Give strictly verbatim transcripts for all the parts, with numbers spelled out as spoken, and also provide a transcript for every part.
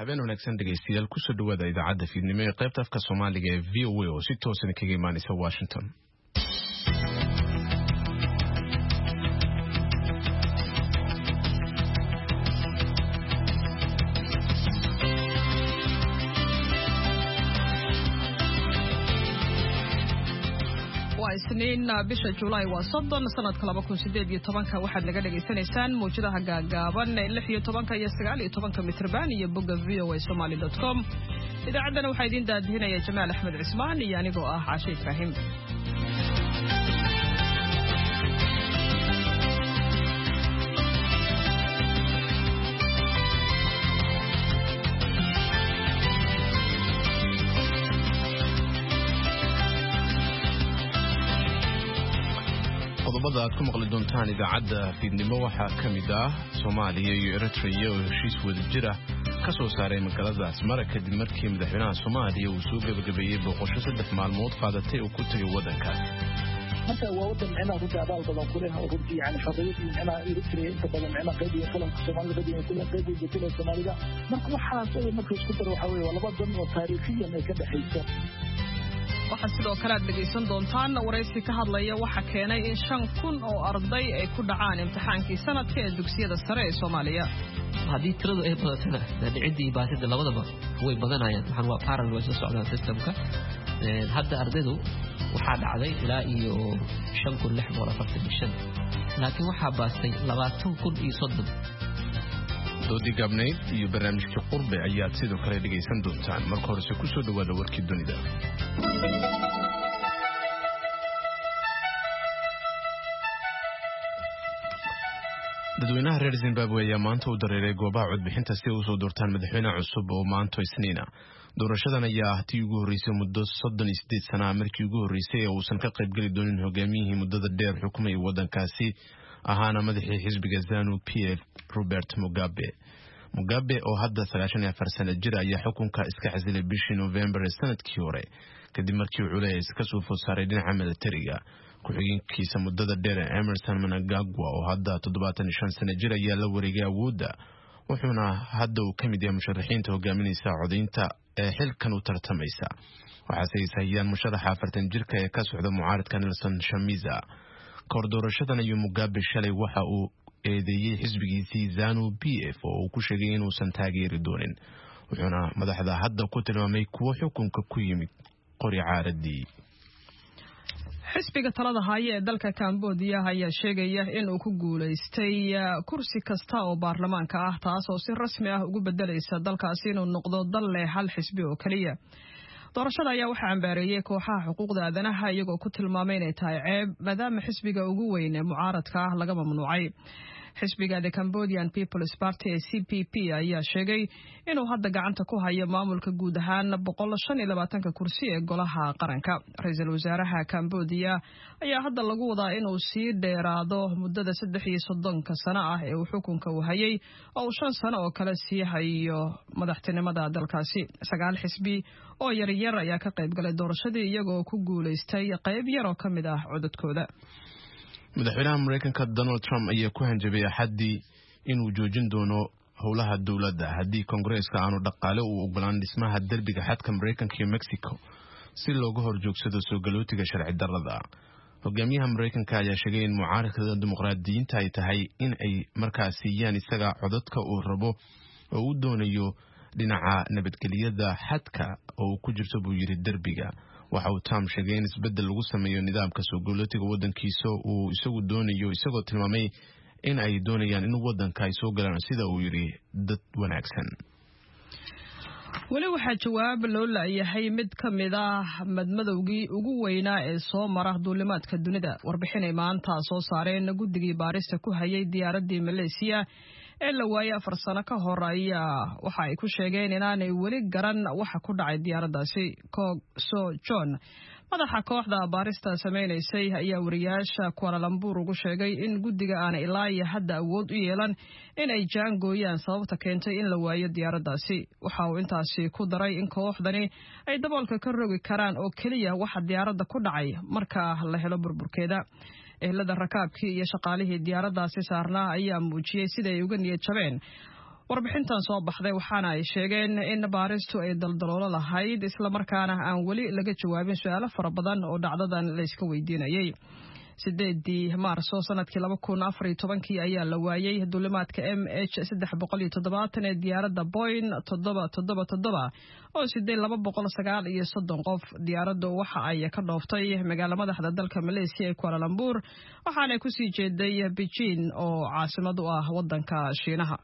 habeen wanaagsan dhegeystayaal ku soo dhawaada idaacadda fiidnimo ee qaybta afka Soomaaliga ee V O A oo si toos ah kaga imaanaysa Washington. isniin bisha July waa soddon sanadka laba kun sideed iyo toban waxaad naga dhageysanaysaan muujadaha gaagaaban lix iyo toban iyo sagaal iyo toban mitrban iyo bogga v o a somali dot com. idaacadana waxaa idin daadihinaya Jamaal Axmed Cismaan iyo anigoo ah Caashe Ibraahim. qodobada aad ku maqli doontaan idaacadda fiidnimo waxaa ka mid ah Soomaaliya iyo Eritrea oo heshiis wadajir ah ka soo saaray magaalada Asmara kadib markii madaxweynaha Soomaaliya uu soo gabagabeeyay boqosho saddex maalmood qaadatay oo ku tagay wadankaas. Marka waa wadan inaa ku taabal badan ku leh oo runtii yani xorriyadii inaa Eritrea inta badan inaa qayb iyo kalanka Soomaaliya qayb iyo qayb iyo kala Soomaaliya marka waxaas ay marka isku dar waxa weeye laba dan oo taariikhiyan ay ka dhaxayso. waxaa sidoo kale aad dhegaysan doontaan waraysi ka hadlaya waxa keenay in shan kun oo arday ay ku dhacaan imtixaankii sanadka ee dugsiyada sare ee Soomaaliya. haddii tiradu ay badatana dhinacidii baasida labadaba way badanayaan waxaan waa parallel way soo socdaan systemka hadda ardaydu waxaa dhacday ilaa iyo shan kun lix boqol afartan iyo shan laakiin waxaa baastay labaatan kun iyo soddon. doodi gabnayd iyo barnaamijka qurbe ayaad sidoo kale dhegaysan doontaan marka hore ku soo dhawaada warkii dunida. dadweynaha reer Zimbabwe ayaa maanta u dareeray goobaha codbixinta si ay u soo doortaan madaxweyne cusub oo maanta Isniina. doorashadan ayaa tii ugu horeysay muddo soddon iyo siddeed sano ah markii ugu horeysay ee uusan ka qayb gali doonin hogaamiyihii muddada dheer xukumayay wadankaasi ahaana madaxii xisbiga ZANU P F Robert Mugabe. Mugabe oo hadda sagaashan iyo afar sano jir ayaa xukunka iska xasilay bishii November sanadkii hore kadib markii uu culays ka soo food saaray dhinaca militariga. ku-xigeenkiisa muddada dheer Emmerson Mnangagwa oo hadda toddobaatan iyo shan sano jir ayaa la wareegay awoodda wuxuuna hadda uu ka mid yahay musharaxiinta hogaaminaysa codaynta ee xilkan u tartamaysa. waxaase ay sahayaan musharaxa afartan jirka ee ka socda mucaaradka Nelson Chamisa. kahor doorashadan ayuu Mugabe shalay waxa uu eedeeyay xisbigiisii ZANU P F oo uu ku sheegay inuusan taageeri doonin wuxuuna madaxda hadda ku tilmaamay kuwa xukunka ku yimid qori caaradii. xisbiga talada haya ee dalka Cambodia ayaa sheegaya in uu ku guuleystay kursi kasta oo baarlamaanka ah taas oo si rasmi ah ugu bedelaysa dalkaasi inuu noqdo dal leh hal xisbi oo kaliya. doorashada ayaa waxaa cambaareeyay kooxaha xuquuqda aadanaha iyagoo ku tilmaamay inay tahay ceeb maadaama xisbiga ugu weyn ee mucaaradka ah laga mamnuucay. xisbiga The Cambodian People's Party C P P ayaa sheegay inuu hadda gacanta ku hayo maamulka guud ahaan boqol shan iyo labaatan kursi ee golaha qaranka. ra'iisul wasaaraha Cambodia ayaa hadda lagu wadaa inuu sii dheeraado muddada saddex iyo soddon sano ah ee uu xukunka u hayay oo shan sano oo kale sii hayo madaxtinimada dalkaasi. sagaal xisbi oo yar yar ayaa ka qayb galay doorashadii iyagoo ku guuleystay qayb yar oo kamid ah codadkooda. madaxweynaha Mareykanka Donald Trump ayaa ku hanjabay xaddii inuu joojin doono howlaha dawladda haddii Kongareeska aanu dhaqaale u ogolaan dhismaha derbiga xadka Mareykanka iyo Mexico si looga horjoogsado soo galootiga sharci darrada. hogaamiyaha Mareykanka ayaa sheegay in mucaaradka dimuqraadiyiinta ay tahay in ay markaas siiyaan isaga codadka uu rabo oo uu doonayo dhinaca nabadgelyada xadka oo ku jirto buu yiri derbiga. waxa uu Trump sheegay in isbedel lagu sameeyo nidaamka soo galootiga wadankiisa uu isagu doonayo isagoo tilmaamay in ay doonayaan in wadanka ay soo galaan sida uu yiri dad wanaagsan. weli waxaa jawaab loo laayahay mid ka mid ah madmadowgii ugu weynaa ee soo mara duulimaadka dunida. warbixinay maanta soo saareen guddigii baarista ku hayay diyaaradii Malaysia ee la waayay afar sano ka hor ayaa waxa ay ku sheegeen inaanay weli garan waxa ku dhacay diyaaraddaasi. Kog So John madaxa kooxda baarista sameeysay ayaa wariyaasha Kuala Lumpur ugu sheegay in guddiga aan ilaa iyo hadda awood u yeelan in ay jaangooyaan sababta keentay in la waayo diyaaraddaasi. waxa uu intaasi ku daray in kooxdani ay daboolka ka rogi karaan oo kaliya waxa diyaaradda ku dhacay marka la helo burburkeeda. ehelada rakaabkii iyo shaqaalihii diyaaraddaasi saarnaa ayaa muujiyay sida ay uga niyad jabeen warbixintan soo baxday waxaana ay sheegeen in baaristu ay daldaloolo lahayd isla markaana aan weli laga jawaabin su'aalo fara badan oo dhacdadan la iska weydiinayay sideedii maarso sanadkii laba kun afar iyo tobankii ayaa la waayay duulimaadka M H saddex boqol iyo toddobaatan ee diyaaradda Boeing toddoba toddoba toddoba oo siddeed laba boqol sagaal iyo soddon qof diyaaraddu waxa ay ka dhooftay magaalada madaxda dalka Malaysia ee Kuala Lumpur waxaana ku sii jeeday Beijing oo caasimad u ah wadanka Shiinaha.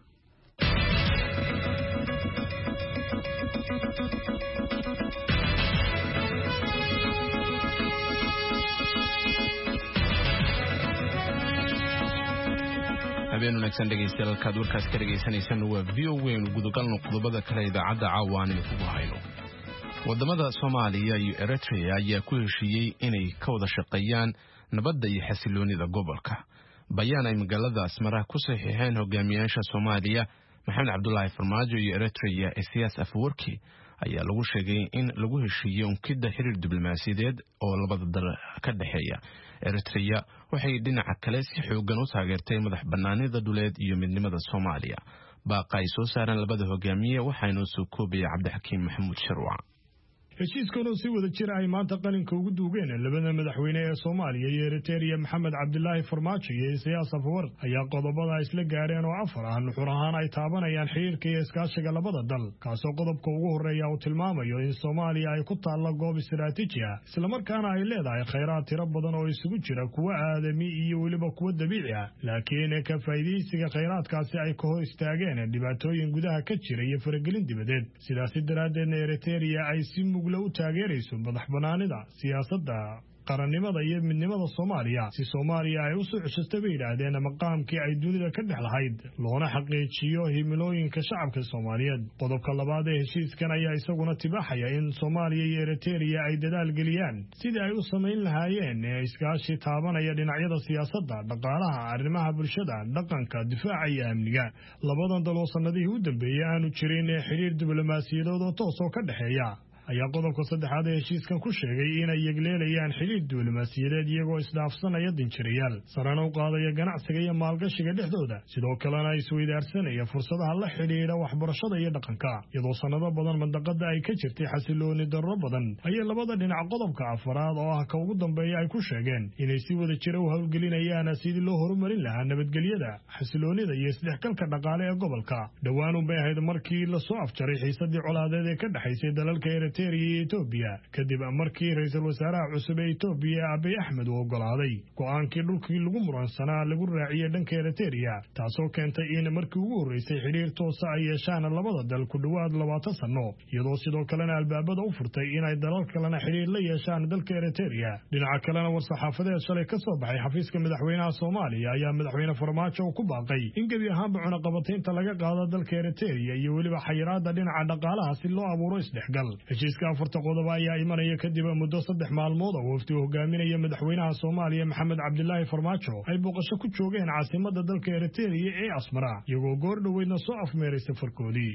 habeen wanaagsan dhegeystayaal kaad warkaas ka dhegeysanaysan waa V O A gudogalno qodobada kale idaacadda caawaan ee ku hayno wadamada Soomaaliya iyo Eritrea ayaa ku heshiiyay inay ka wada shaqeeyaan nabadda iyo xasiloonida gobolka bayaan ay magaalada Asmara ku saxiixeen hogaamiyaasha Soomaaliya Maxamed Cabdullaahi Farmaajo iyo Eritrea Siyaas Afwerki ayaa lagu sheegay in lagu heshiiyay unkida xiriir diblomaasiyadeed oo labada dal ka dhaxeeya Eritrea waxay dhinaca kale si xoogan u taageertay madax banaanida dhuleed iyo midnimada Soomaaliya baaqay soo saaran labada hogaamiye waxaynu soo koobay Cabdixakiim Maxamuud Sharwac heshiiskan oo si wada jir ay maanta qalinka ugu duugeen labada madaxweyne ee Soomaaliya iyo Eritrea Maxamed Cabdullaahi Farmaajo iyo Siyaas Afwerki ayaa qodobada isla gaareen oo afar ah nuxur ahaan ay taabanayaan xiriirka iyo iskaashiga labada dal kaasoo qodobka ugu horeeya uu tilmaamayo in Soomaaliya ay ku taalo goob istiraatiiji ah isla markaana ay leedahay kheyraad tiro badan oo isugu jira kuwa aadami iyo waliba kuwa dabiici ah laakiin ka faa'iideysiga kheyraadkaasi ay ka hor istaageen dhibaatooyin gudaha ka jira iyo faragelin dibadeed sidaas daraadeed Eritrea ay si u taageerayso madax banaanida siyaasadda qarannimada iyo midnimada Soomaaliya si Soomaaliya ay u soo cusubtay bay yiraahdeen maqaamkii ay dunida ka dhex lahayd loona xaqiijiyo himilooyinka shacabka Soomaaliyeed qodobka labaad ee heshiiskan ayaa isaguna tibaaxaya in Soomaaliya iyo Eritrea ay dadaal geliyaan sidii ay u sameyn lahaayeen iskaashi taabanaya dhinacyada siyaasadda dhaqaalaha arrimaha bulshada dhaqanka difaaca iyo amniga labadan dal oo sanadihii u dambeeyay aanu jirin xiriir diblomaasiyadeed oo toos oo ka dhaxeeya ayaa qodobka saddexaad ee heshiiskan ku sheegay inay yegleelayaan xiriir diblomaasiyadeed iyagoo isdhaafsanaya dinjirayaal sarana u qaadaya ganacsiga iyo maalgashiga dhexdooda sidoo kalena isweydaarsanaya fursadaha la xidhiidha waxbarashada iyo dhaqanka iyadoo sanado badan mandaqada ay ka jirtay xasilooni darro badan ayay labada dhinac qodobka afaraad oo ah ka ugu dambeeya ay ku sheegeen inay si wada jira u hawlgelinayaan sidii loo horumarin lahaa nabadgelyada xasiloonida iyo isdhexgalka dhaqaale ee gobolka dhowaan unbay ahayd markii lasoo afjaray xiisadii colaadeed ee ka dhexaysay dalalka Eritrea Ethiopia kadib markii ra'iisul wasaaraha cusub ee Ethiopia Abiy Ahmed uu ogolaaday go'aankii dhulkii lagu muransanaa lagu raaciyay dhanka Eritrea taasoo keentay in markii ugu horeysay xiriir toos ah ay yeeshaan labada dal ku dhawaad labaatan sano iyadoo sidoo kalena albaabada u furtay inay dalal kalena xiriir la yeeshaan dalka Eritrea dhinaca kalena war-saxaafadeed shalay ka soo baxay xafiiska madaxweynaha Soomaaliya ayaa madaxweyne Farmaajo ku baaqay in gebi ahaanba cunaqabataynta laga qaado dalka Eritrea iyo waliba xayiraadda dhinaca dhaqaalaha si loo abuuro isdhexgal heshiiska afarta qodob ayaa imanaya kadib muddo saddex maalmood oo wafdi hogaaminaya madaxweynaha Soomaaliya Maxamed Cabdullaahi Farmaajo ay booqasho ku joogeen caasimadda dalka Eritrea ee Asmara iyagoo goor dhaweydna soo afmeeray safarkoodii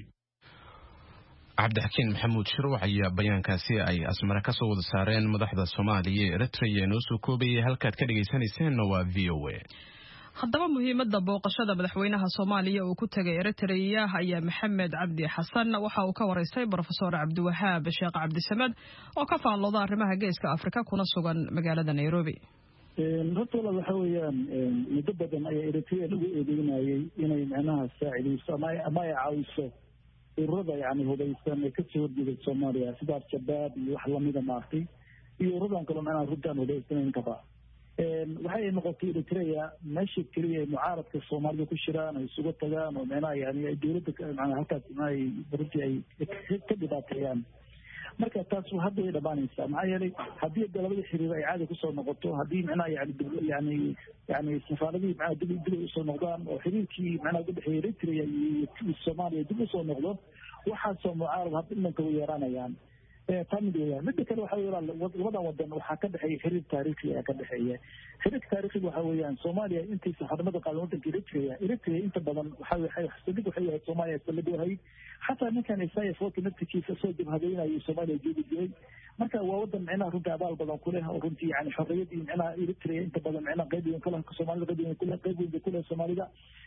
Cabdixakiim Maxamuud Sharwac ayaa bayaankaasi ay Asmara ka soo wada saareen madaxda Soomaaliya ee Eritrea noo soo koobay halkaad ka dhageysanayseen waa V O A haddaba muhiimadda booqashada madaxweynaha Soomaaliya uu ku tagay Eritrea ayaa Maxamed Cabdi Xasan waxa uu ka wareystay Professor Cabdiwahaab Sheekh Cabdisamad oo ka faallooda arrimaha geeska Afrika kuna sugan magaalada Nairobi runtii waxa weeyaan muddo badan ayaa Eritrea lagu eedeynayay inay macnaha saacidayso ama ay caawiso ururada yani hubeysan ee ka soo horjeeda Soomaaliya sida Al-Shabaab iyo wax lamida maartay iyo ururadan kale macnaha runtan hubeysan kaba waxay noqotay Eritrea meesha kaliya ee mucaaradka Soomaaliya ku shiraan ay isugu tagaan oo macnaha yani dawladda macnaha halkaas ay runtii ay ka dhibaateeyaan marka taas hadda way dhamaanaysaa maxaa yeelay haddii labada xiriir ay caadi kusoo noqoto haddii macnaha yani yani yani safaaradii macnaha dib dib usoo noqdaan oo xiriirkii macnaha u dhexeeya Eritrea iyo Soomaaliya dib usoo noqdo waxaasoo mucaarad hadda imanka u yeeranayaan tamid weeyaan midda kale waxa weeyaan labada wadan waxa ka dhaxeeya xiriir taariikhi ah ka dhaxeeya xiriirka taariikhiga waxa weeyaan Soomaaliya intii saxaafada qaadan wadanka Eritrea Eritrea inta badan waxa waxay xisbiga waxay yahay Soomaaliya sanad wahay xataa ninkan Isaiah Foki naftiisa soo jabhadaynayo Soomaaliya joogi jiray marka waa wadan macnaha runtii abaal badan ku leh oo runtii yani xorriyadii macnaha Eritrea inta badan macnaha qayb weyn kala Soomaalida qayb weyn kula qayb weyn kula Soomaalida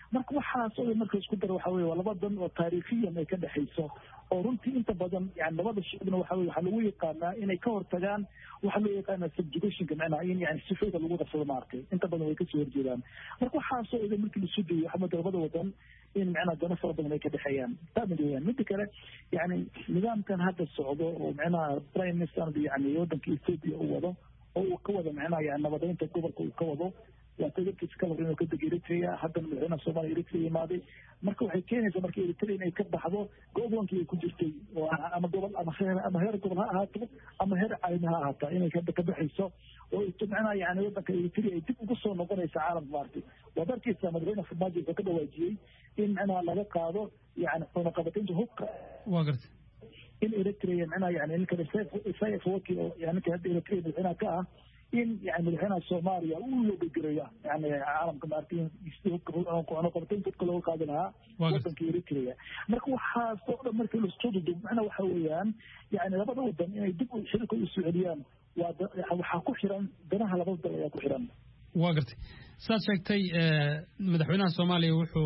marka waxaas oo marka isku dar waxa weeye waa laba dan oo taariikhiyan ay ka dhaxayso oo runtii inta badan yani labada shicibna waxa weeye waxaa lagu yaqaanaa inay ka hortagaan waxaa loo yaqaanaa subjugationka macnaha in yani sifada lagu qabsado maaragtay inta badan way kasoo horjeedaan marka waxaasoo idan markii lasu dayo waxa mada labada wadan in macnaha dana fara badan ay ka dhexeeyaan taa mid weeyaan midda kale yani nidaamkan hadda socdo oo macnaha prime minister yani wadanka Ethiopia uu wado oo uu ka wado macnaha yani nabadeynta gobolka uu ka wado waa tadabkiis ka hor inuu ka dego Eritrea haddana madaxweynaha Soomaaliya Eritrea yimaaday marka waxay keenaysaa marka Eritrea inay ka baxdo gobolkii ay ku jirtay oo ama gobol ama heer ama heer gobol ha ahaato ama heer caalami ha ahaato inay ka baxayso oo macnaha yani wadanka Eritrea ay dib ugu soo noqonaysa caalamka maartay waa darkiisa madaxweynaha Farmaajo wuxuu ka dhawaajiyey in macnaha laga qaado yani cunaqabataynta hubka waa gartay in Eritrea macnaha yani in kale sayf wakil yani ka hadda Eritrea madaxweynaha ka ah in يعني مدحنا الصومالية أولو بجريا يعني عالم كمارتين يستوقفون قبتين تدخلوا قادنها وطن كيريتريا مركو حاسة مركو الاستوديو معنا وحويان يعني لابد ودن يعني يدقوا شركة السعوديان وحاكو حرام دناها لابد ياكو حرام واقرتي ساد شاكتي مدحونا الصومالي وحو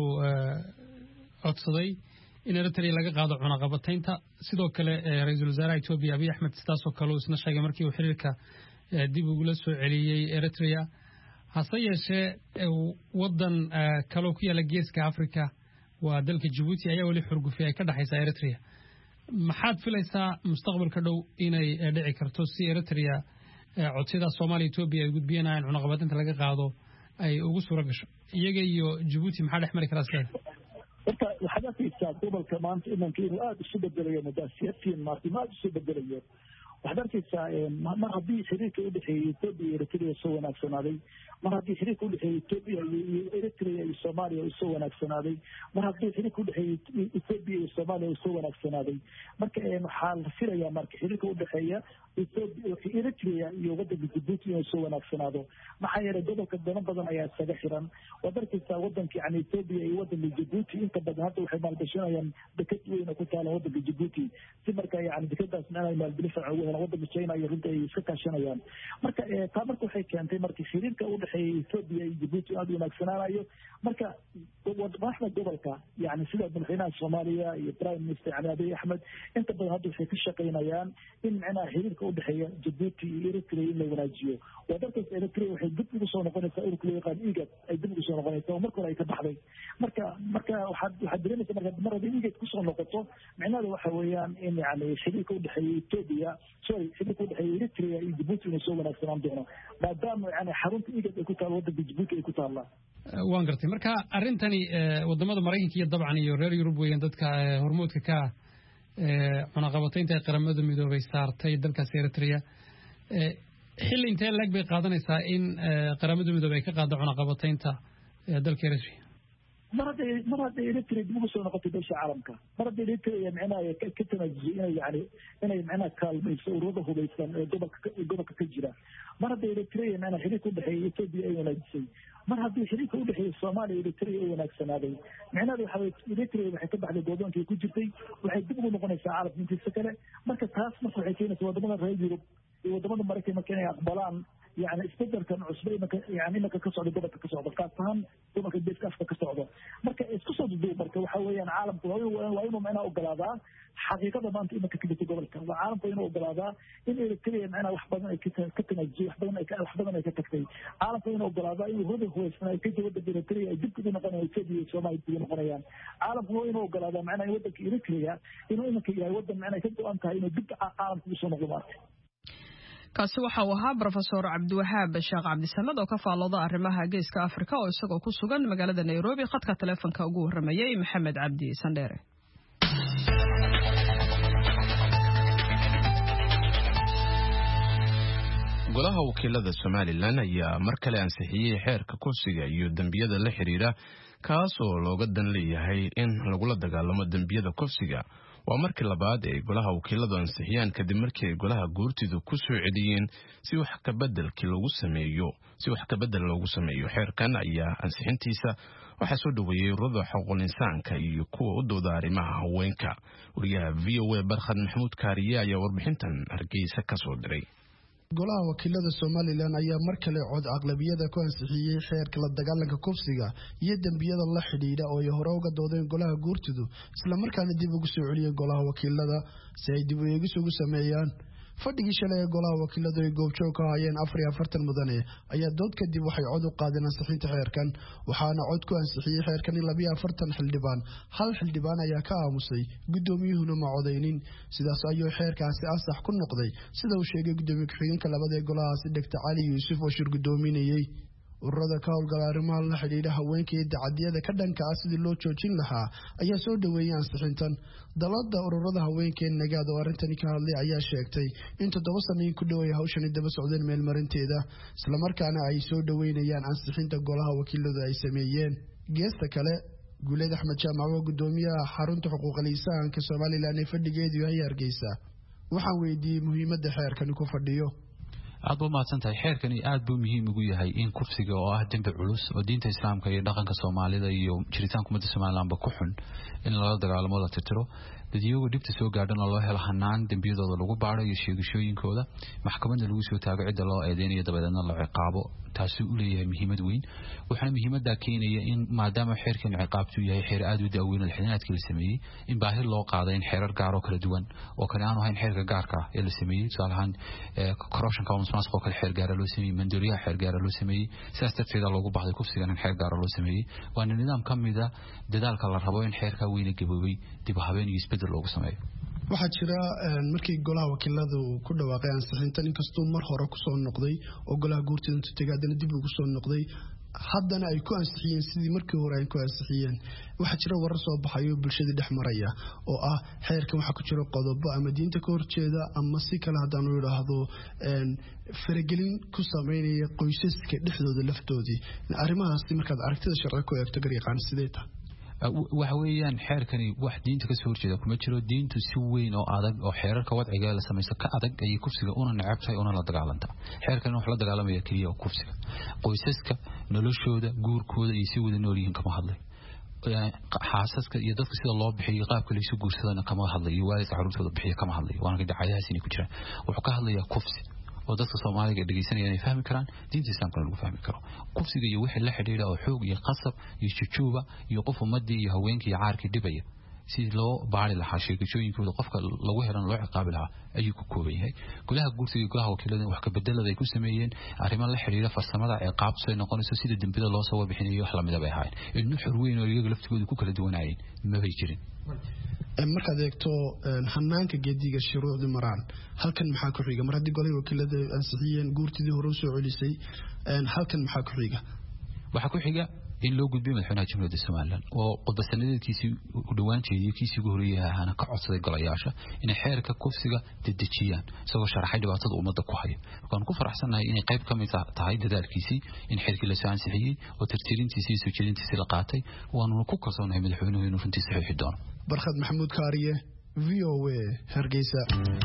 عدصدي in Eritrea laga qaado cunaqabataynta sidoo kale ra'iisul wasaaraha Ethiopia Abiy Ahmed sidaas oo kale isna sheegay markii uu xiriirka dib ugu la soo celiyay Eritrea hase yeeshee wadan kale oo ku yaala geeska Afrika waa dalka Djibouti ayaa wali xurgufay ay ka dhaxaysa Eritrea maxaad filaysaa mustaqbalka dhow inay dhici karto si Eritrea codsida Soomaaliya Ethiopia ay gudbiyaan cunaqabataynta laga qaado ay ugu suura gasho iyaga iyo Djibouti maxaa dhex mari karaa sidoo horta waxaad arkaysaa gobolka maanta imanka inuu aada isu bedelayo madaasiyaadkiin maarti ma aada isu bedelayo waxaad arkaysaa mar haddii xiriirka u dhexeeyey Ethiopia iyo Eritrea soo wanaagsanaaday mar haddii xiriirka u dhexeeyey Ethiopia iyo Eritrea iyo Soomaaliya uu soo wanaagsanaaday mar haddii xiriirka u dhexeeyey Ethiopia iyo Soomaaliya uu soo wanaagsanaaday marka waxaa la filayaa marka xiriirka u dhexeeya Eritrea iyo wadanka Djibouti inuu soo wanaagsanaado maxaa yeelay gobolka dana badan ayaa isaga xiran waad arkaysaa wadanka yani Ethiopia iyo wadanka Djibouti inta badan hadda waxay maalgashanayaan deked weyn oo ku taala wadanka Djibouti si marka yani dekadaas inay maalgelin fiican ugu helaan wadanka China iyo runta ay iska kaashanayaan marka taa marka waxay keentay marka xiriirka u dhexeeya Ethiopia iyo Djibouti aad u wanaagsanaanayo marka madaxda gobolka yani sida madaxweynaha Soomaaliya iyo Prime Minister yani Abiy Ahmed inta badan hadda waxay ka shaqeynayaan in macnaha xiriirka u dhexeeya Djibouti iyo Eritrea in la wanaajiyo waa darteed Eritrea waxay dib ugu soo noqonaysaa ururka loo yaqaan IGAD ay dib ugu soo noqonaysaa marka hore ay ka baxday marka marka waxaad waxaad dareemaysaa marka mar haddii IGAD ku soo noqoto macnaheedu waxa weeyaan in yani xiriirka u dhexeeya Ethiopia sorry xiriirka u dhexeeya Eritrea iyo Djibouti inuu soo wanaagsanaan doono maadaama yani xarunta IGAD ay ku taalo wadanka Djibouti ay ku taallaa waan gartay marka arintani wadamada Mareykanka iyo dabcan iyo reer Yurub weeyaan dadka hormuudka ka cunaqabataynta qaramada midoobay saartay dalka Eritrea xilli intee lag bay qaadanaysaa in qaramada midoobay ka qaado cunaqabataynta dalka Eritrea mar haddii mar haddii Eritrea dib ugu soo noqotay beesha caalamka mar haddii Eritrea macnaha ka tanaajiso inay yani inay macnaha kaalmayso ururada hubeysan ee gobolka gobolka ka jira mar haddii Eritrea macnaha xiriirka u dhexeeya Ethiopia ay wanaajisay mar haddii xiriirka u dhexeeya Soomaaliya iyo Eritrea ay wanaagsanaaday macnaheedu waxa weeye Eritrea waxay ka baxday go'doonkii ku jirtay waxay dib ugu noqonaysaa caalamka intiisa kale marka taas marka waxay keenaysaa wadamada reer Yurub iyo wadamada Mareykanka marka inay aqbalaan يعني isbedelkan cusub imaka yani imaka ka socdo gobolka ka socdo kaas ahaan gobolka geeska Afrika ka socdo marka isku soo duubay marka waxa weeyaan caalamku waa inuu macnaha ogolaadaa xaqiiqada maanta imaka ka jirta gobolka waa caalamku inuu ogolaadaa in Eritrea macnaha wax badan ay ka tanaajiyo wax badan ay ka wax badan ay ka tagtay caalamku inuu ogolaadaa in hore huwaysan ay ka jawada Eritrea ay dib ugu noqonayaan Ethiopia iyo Soomaaliya dib ugu noqonayaan caalamku inuu ogolaadaa macnaha in wadanka Eritrea inuu imaka yahay wadan macnaha ka go'an tahay inuu dib caalamku u soo noqdo maartay kaasi waxa uu ahaa Professor Cabdiwahaab Sheekh Cabdisamed oo ka faalooda arrimaha geeska Afrika oo isagoo ku sugan magaalada Nairobi khadka telefoonka ugu waramayay Maxamed Cabdi Sandheere golaha wakiilada Somaliland ayaa mar kale ansixiyay xeerka kursiga iyo dambiyada la xiriira kaas oo looga dan leeyahay in lagula dagaalamo dambiyada kursiga waa markii labaad ee golaha wakiiladu ansixiyaan kadib markii ay golaha guurtidu ku soo celiyeen si wax ka bedelkii lagu sameeyo si wax ka bedel loogu sameeyo xeerkan ayaa ansixintiisa waxaa soo dhaweeyay ururada xuquuqul insaanka iyo kuwa u dooda arrimaha haweenka wariyaha V O A Barkhad Maxamuud Kaariye ayaa warbixintan Hargeysa ka soo diray golaha wakiilada Somaliland ayaa mar kale cod aqlabiyada ku ansixiyay xeerka la dagaalanka kufsiga iyo dambiyada la xidhiidha oo ay hore uga doodeen golaha guurtidu isla markaana dib ugu soo celiyay golaha wakiilada si ay dib u eegis ugu sameeyaan fadhigii shalay ee golaha wakiilada ay goobjoog ka hayeen afar iyo afartan mudane ayaa dood kadib waxay cod u qaadeen ansixinta xeerkan waxaana cod ku ansixiyay xeerkan laba iyo afartan xildhibaan hal xildhibaan ayaa ka aamusay gudoomiyuhuna ma codeynin sidaas ayuu xeerkaasi asax ku noqday sida uu sheegay gudoomiye ku-xigeenka labada ee golahaasi Doctor Cali Yuusuf oo shir gudoominayay ururada ka howlgala arrimaha la xidhiidha haweenka iyo dacadiyada ka dhanka ah sidii loo joojin lahaa ayaa soo dhaweeyay ansixintan dalada ururada haweenka ee nagaad oo arintani ka hadlay ayaa sheegtay in toddoba sanayn ku dhaweeyay hawshan daba socdeen meel marinteeda isla markaana ay soo dhaweynayaan ansixinta golaha wakiilada ay sameeyeen geesta kale Guuleed Axmed Jaamac oo gudoomiyaha xarunta xuquuqul insaanka Somaliland ee fadhigeedu yahay Hargeysa waxaan weydiiyay muhiimadda xeerkan ku fadhiyo aad buu maadsantahay xeerkani aad buu muhiim ugu yahay in kufsiga oo ah dambi culus oo diinta islaamka iyo dhaqanka Soomaalida iyo jiritaanka ummadda Soomaaliland ku xun in la dagaalamo la tirtiro dadiyada dibta soo gaadhana loo helo hanaan dambiyadooda lagu baaro iyo sheegashooyinkooda maxkamadda lagu soo taago cid loo eedeynaya dabadeedna la ciqaabo taasi u leeyahay muhiimad weyn waxaana muhiimadda keenaya in maadaama xeerkan ciqaabtu yahay xeer aad u daaweyn xidhnaadkii la sameeyay in baahi loo qaaday in xeerar gaar oo kala duwan oo kale aan ahayn xeerka gaarka ah ee la sameeyay salahan corruption council oo kale xeer gaar loo sameeyay mandoriyaha xeer gaar loo sameeyay sidaas darteed loogu baahday kufsiga in xeer gaar loo sameeyay waa nidaam kamida dadaalka la rabo in xeerka weyn gaboobay dib u habeen iyo isbedel loogu sameeyo waxaa jira markii golaha wakiilada uu ku dhawaaqay ansixintan inkastoo mar hore ku soo noqday oo golaha guurtida inta tagaadana dib ugu soo noqday haddana ay ku ansixiyeen sidii markii hore ay ku ansixiyeen waxa jira warar soo baxayo bulshada dhex maraya oo ah xeerkan waxa ku jira qodobo ama diinta ka horjeeda ama si kale hadaan u yiraahdo een faragelin ku sameynaya qoysaska dhexdooda laftoodii arrimahaas markaad aragtida sharci ku eegto gariiqan sideeta waxa weeyaan xeerkani wax diinta ka soo horjeeda kuma jiro diintu si weyn oo adag oo xeerarka wadciga la sameeyay ka adag ay kufsiga una nacabtay una la dagaalanta xeerkani wax la dagaalamaya kaliya oo kufsiga qoysaska noloshooda guurkooda iyo si wada nool yihiin kama hadlay xaasaska iyo dadka sida loo bixiyo qaabka la isu guursadana kama hadlay iyo waalidka carruurtooda bixiyo kama hadlay waana gadacayahaas inay ku jiraan wuxuu ka hadlayaa kufsi oo dadka Soomaaliga dhageysanaya inay fahmi karaan diinta islaamka lagu fahmi karo kufsiga iyo wixii la xiriira oo xoog iyo qasab iyo jujuuba iyo qof ummadii iyo haweenkii iyo caarkii dhibaya si loo baari lahaa sheegashooyinkooda qofka lagu helan loo ciqaabi lahaa ayuu ku kooban yahay golaha guurtiga golaha wakiilada wax ka bedelada ay ku sameeyeen arrimo la xiriira farsamada ciqaab soo noqonayso sida dambida loo soo bixinayo wax la mid ah ay ahaayeen in xur weyn oo iyaga laftooda ku kala duwanaayeen ma bay jirin markaad eegto hanaanka geediga shuruucda maraan halkan maxaa ku xiga mar haddii golaha wakiilada ansixiyeen guurtidii hore soo celisay halkan maxaa ku xiga waxa ku xiga in loo gudbiyo madaxweynaha jamhuuriyadda Soomaaliland oo qodbasanadeedkiisii u dhawaan jeediyay kiisii ugu horeeyay ahana ka codsaday golayaasha in xeerka kufsiga dedejiyaan isagoo sharaxay dhibaatada ummadda ku haya waxaan ku faraxsanahay in qayb ka mid tahay dadaalkiisii in xeerkii la soo ansixiyay oo tirtirintiisii soo jeedintiisii la qaatay waanu ku kalsoonahay madaxweynuhu inuu runtii saxiixi doono barkhad maxamuud kaariye V O A Hargeysa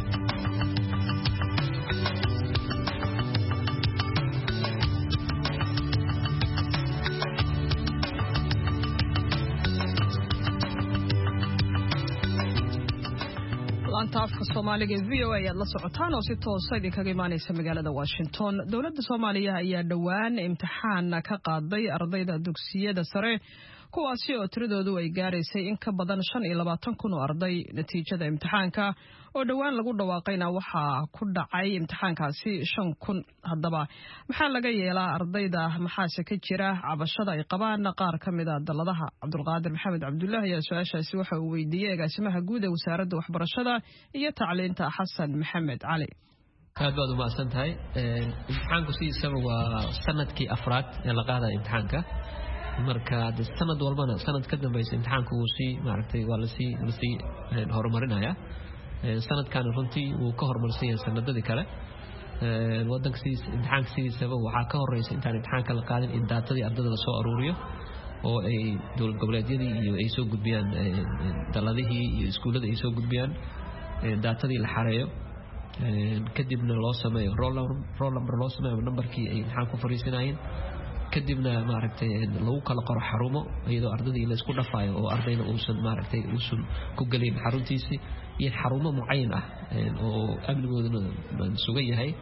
afka Soomaaliga V O A aad la socotaan oo si toos ah idinkaga imaanaysa magaalada Washington dawladda Soomaaliya ayaa dhawaan imtixaan ka qaaday ardayda dugsiyada sare kuwaasi oo tiradoodu ay gaaraysay in ka badan shan iyo labaatan kun oo arday natiijada imtixaanka oo dhawaan lagu dhawaaqayna waxa ku dhacay imtixaankaasi shan kun haddaba maxaa laga yeelaa ardayda maxaase ka jira cabashada ay qabaan qaar kamid ah daladaha Cabdulqaadir Maxamed Cabdullaahi ayaa su'aashaasi waxa uu weydiiyay agaasimaha guud ee wasaaradda waxbarashada iyo tacliinta Xasan Maxamed Cali aad baad u mahadsantahay imtixaanku sidiisaba waa sanadkii afraad ee la qaaday imtixaanka marka sanad walbana sanad ka dambeeyay imtixaanku uu si maaragtay waa la si la si horumarinaya sanadkan runtii uu ka horumarsan yahay sanadadii kale wadanka si imtixaanka sidiisaba waxa ka horeeyay intaan imtixaanka la qaadin in daatadii ardayda la soo aruuriyo oo ay dowlad goboleedyadii iyo ay soo gudbiyaan daladihii iyo iskuulada ay soo gudbiyaan daatadii la xareeyo kadibna loo sameeyo roll number loo sameeyo numberkii ay imtixaanku fariisinayeen kadibna maaragtay lagu kala qoro xarumo iyadoo ardayda la isku dhafaayo oo ardayna uusan maaragtay uusan ku galin xaruntiisi iyo xarumo mucayan ah oo amnigooduna sugan yahay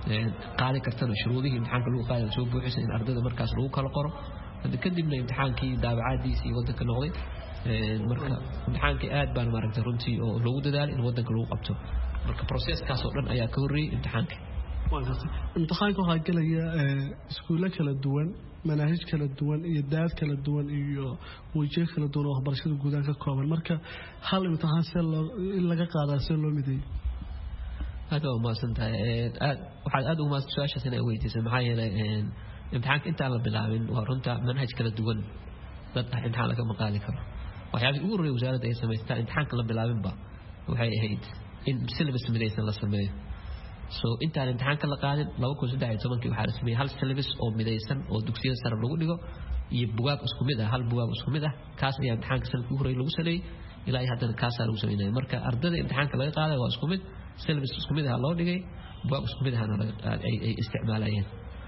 qaadi kartana shuruudihii imtixaanka lagu qaaday soo buuxisay in ardayda markaas lagu kala qoro hadda kadibna imtixaankii daabacaadiisii iyo wadanka noqday marka imtixaankii aad baan maaragtay runtii oo lagu dadaalay in wadanka lagu qabto marka processkaas oo dhan ayaa ka horreeyay imtixaanka imtixaanka waxaa gelaya iskuulo kala duwan manaahij kala duwan iyo daad kala duwan iyo wajiyo kala duwan oo waxbarashada guudaan ka kooban marka hal imtixaan see in laga qaadaa see loo mideeyo هذا ما سنتها واحد أدو ما سواشة سنة ويدي سمحية امتحان أنت على بلعبين ورنتا منهج كلا دون ضد امتحان لك مقالي كرة وحياتي أقول وزارة إيه سميستا امتحان كلا بلعبين با وهي هيد إن سيلبس مليس الله سميه سو أنت على امتحان كلا قادم لو كنت داعي تمن كيف حارس مي هل سيلبس أو مليسن أو دكتور سر لو لقوا يبغى اسكو مده هل بغى اسكو مده كاس يا امتحان كسل كوري لو سلي إلى هذا الكاس لو سوينا مركا أرد امتحان كلا قادم واسكو مد سلبس اسكو مده لو dhigay baa isku mid ahaan ay isticmaalayeen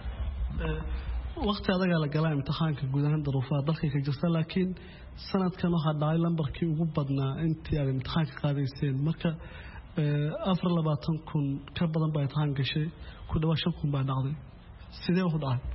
waqti adaga la galay imtixaanka guud ahaan daruufaha dalka ka jirta laakiin sanadkan waxa dhacay lambarkii ugu badnaa intii ay imtixaanka qaadayseen marka afar iyo labaatan kun ka badan baa imtixaan gashay ku dhawaad shan kun baa dhacday sidee u dhacay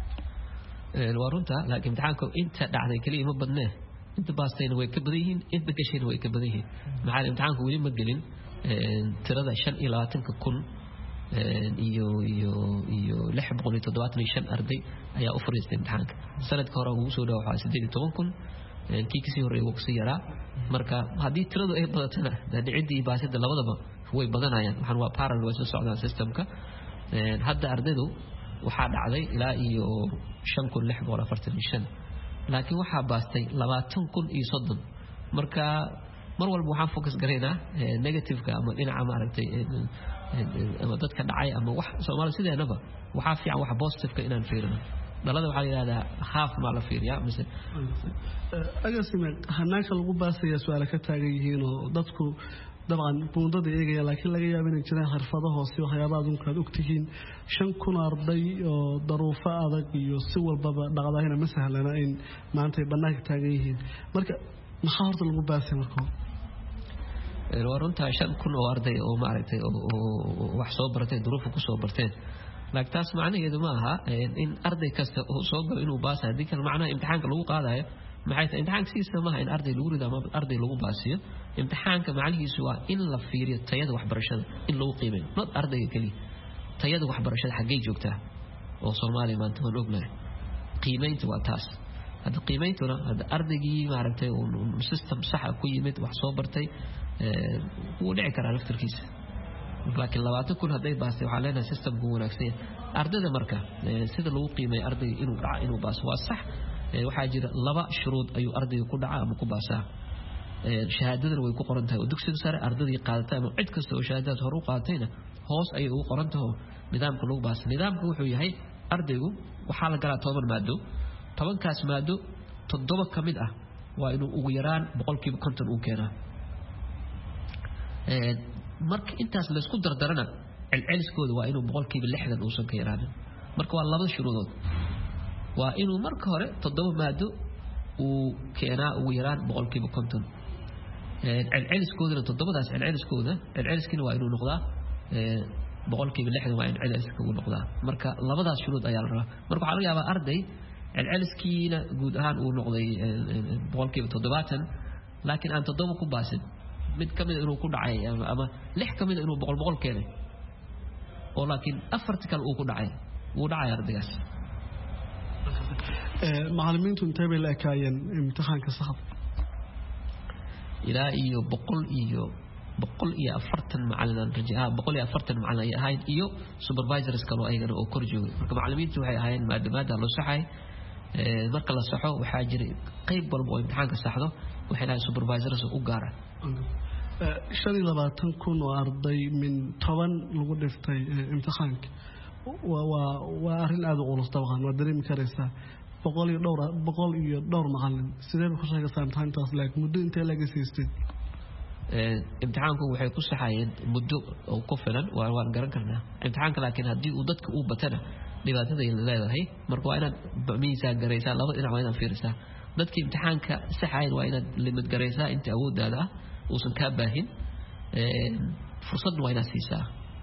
ee warunta laakiin imtixaanku inta dhacday kaliya ma badnaa inta baastayna way ka badan yihiin inta gashayna way ka badan yihiin maxaa imtixaanku weli ma gelin tirada shan iyo labaatanka kun iyo iyo iyo lix boqol iyo toddobaatan iyo shan arday ayaa u fariistay imtixaanka sanadka hore ugu soo dhaw waxaa siddeed iyo toban kun kii kasii horreeyay wuu kasii yaraa marka haddii tiradu ay badatana dhicidii baasida labadaba way badanayaan waxaan waa parallel way soo socdaan systemka hadda ardaydu waxaa dhacday ilaa iyo shan kun lix boqol afartan iyo shan laakiin waxaa baastay labaatan kun iyo soddon marka mar walba waxaan focus gareynaa negative-ka ama dhinaca maaragtay ama dadka dhacay ama wax Soomaali sideenaba waxa fiican wax positive-ka inaan fiirino dhalada waxa la yiraahdaa half ma la fiiriyaa mise agasime hanaanka lagu baasaya su'aal ka taagan yihiin oo dadku dabcan buundada eegaya laakiin laga yaabo inay jiraan xirfado hoose waxyaabaha adduunka aad ogtihiin shan kun arday oo daruufo adag iyo si walbaba dhaqdahayna ma sahlana in maanta ay bannaanka taagan yihiin marka maxaa horta lagu baasay marka warunta shan kun oo arday oo maaragtay oo wax soo bartay duruufo ku soo barteen laakiin taas macnaheedu ma aha in arday kasta oo soo galo inuu baasayo hadii kale macnaha imtixaanka lagu qaadayo maxay tahay imtixaanka siisa ma aha in arday lagu rido ama arday lagu baasiyo imtixaanka macnihiisu waa in la fiiriyo tayada waxbarashada in lagu qiimeeyo not ardayga kaliya tayada waxbarashada xaggee joogtaa oo Soomaaliya maanta waan ognahay qiimeynta waa taas hada qiimeeytuna hada ardaygii maaragtay oo system sax ah ku yimid wax soo bartay ee uu dhici karaa laftirkiisa laakiin labaatan kun haday baasay waxa leenahay systemku wanaagsan ardayda marka sida lagu qiimeeyo arday inuu dhaco inuu baaso waa sax waxa jira laba shuruud ayuu ardaygu ku dhacaa ama ku baasaa ee shahaadada way ku qoran tahay oo dugsiga sare ardayga qaadatay ama cid kasta oo shahaadada hor u qaadatayna hoos ayay ugu qoran tahay nidaamka lagu baaso nidaamku wuxuu yahay ardaygu waxa la galaa toban maado tobankaas maado toddoba kamid ah waa inuu ugu yaraan boqolkiiba konton uu keenaa ee marka intaas la isku dardarana celceliskooda waa inuu boqolkiiba lixdan uu san ka yaraanin marka waa laba shuruudood waa inuu marka hore toddoba maado uu keenaa ugu yaraan boqolkiiba konton ee celceliskoodana toddobadaas celceliskooda celceliskina waa inuu noqdaa ee boqolkiiba lixdan waa in celceliska uu noqdaa marka labadaas shuruud ayaa la rabaa marka waxa laga yaabaa arday العلسكينا جود هان ونقضي بقولك بتدباتن لكن أنت ضمك باسد مد كمل إنه كل عاي أما لح كمل إنه بقول بقول كذا ولكن أفرتك الأوكل عاي ودعاء ردياس معلمين تنتبه لأكاين امتحان كصحب إلى إيو بقول إيو بقول إيا أفرتن معلنا رجاء بقول إيا أفرتن معلنا هاي إيو سوبرفايزرز كانوا أيضا أو كرجو معلمين توعي هاي مادة مادة لو صحي marka la saxo waxa jiray qayb walba oo imtixaanka saxdo waxay leeyahay supervisors u gaar ah shan iyo labaatan kun oo arday min toban lagu dhiftay imtixaanka waa waa arrin aad u culus dabcan waa dareemi karaysaa boqol iyo dhowr boqol iyo dhowr macallin sidee ku sheegaysaa imtixaankaas laakiin muddo intee laga siistay ee imtixaanku waxay ku saxayeen muddo oo ku filan waa waan garan karnaa imtixaanka laakiin haddii uu dadka u batana dhibaatada ay leedahay marka waa inaad miisaan garaysaa laba dhinac waa inaad fiirisaa dadkii imtixaanka saxayn waa inaad limid garaysaa inta awoodaada ah uusan ka baahin ee fursad waa inaad siisaa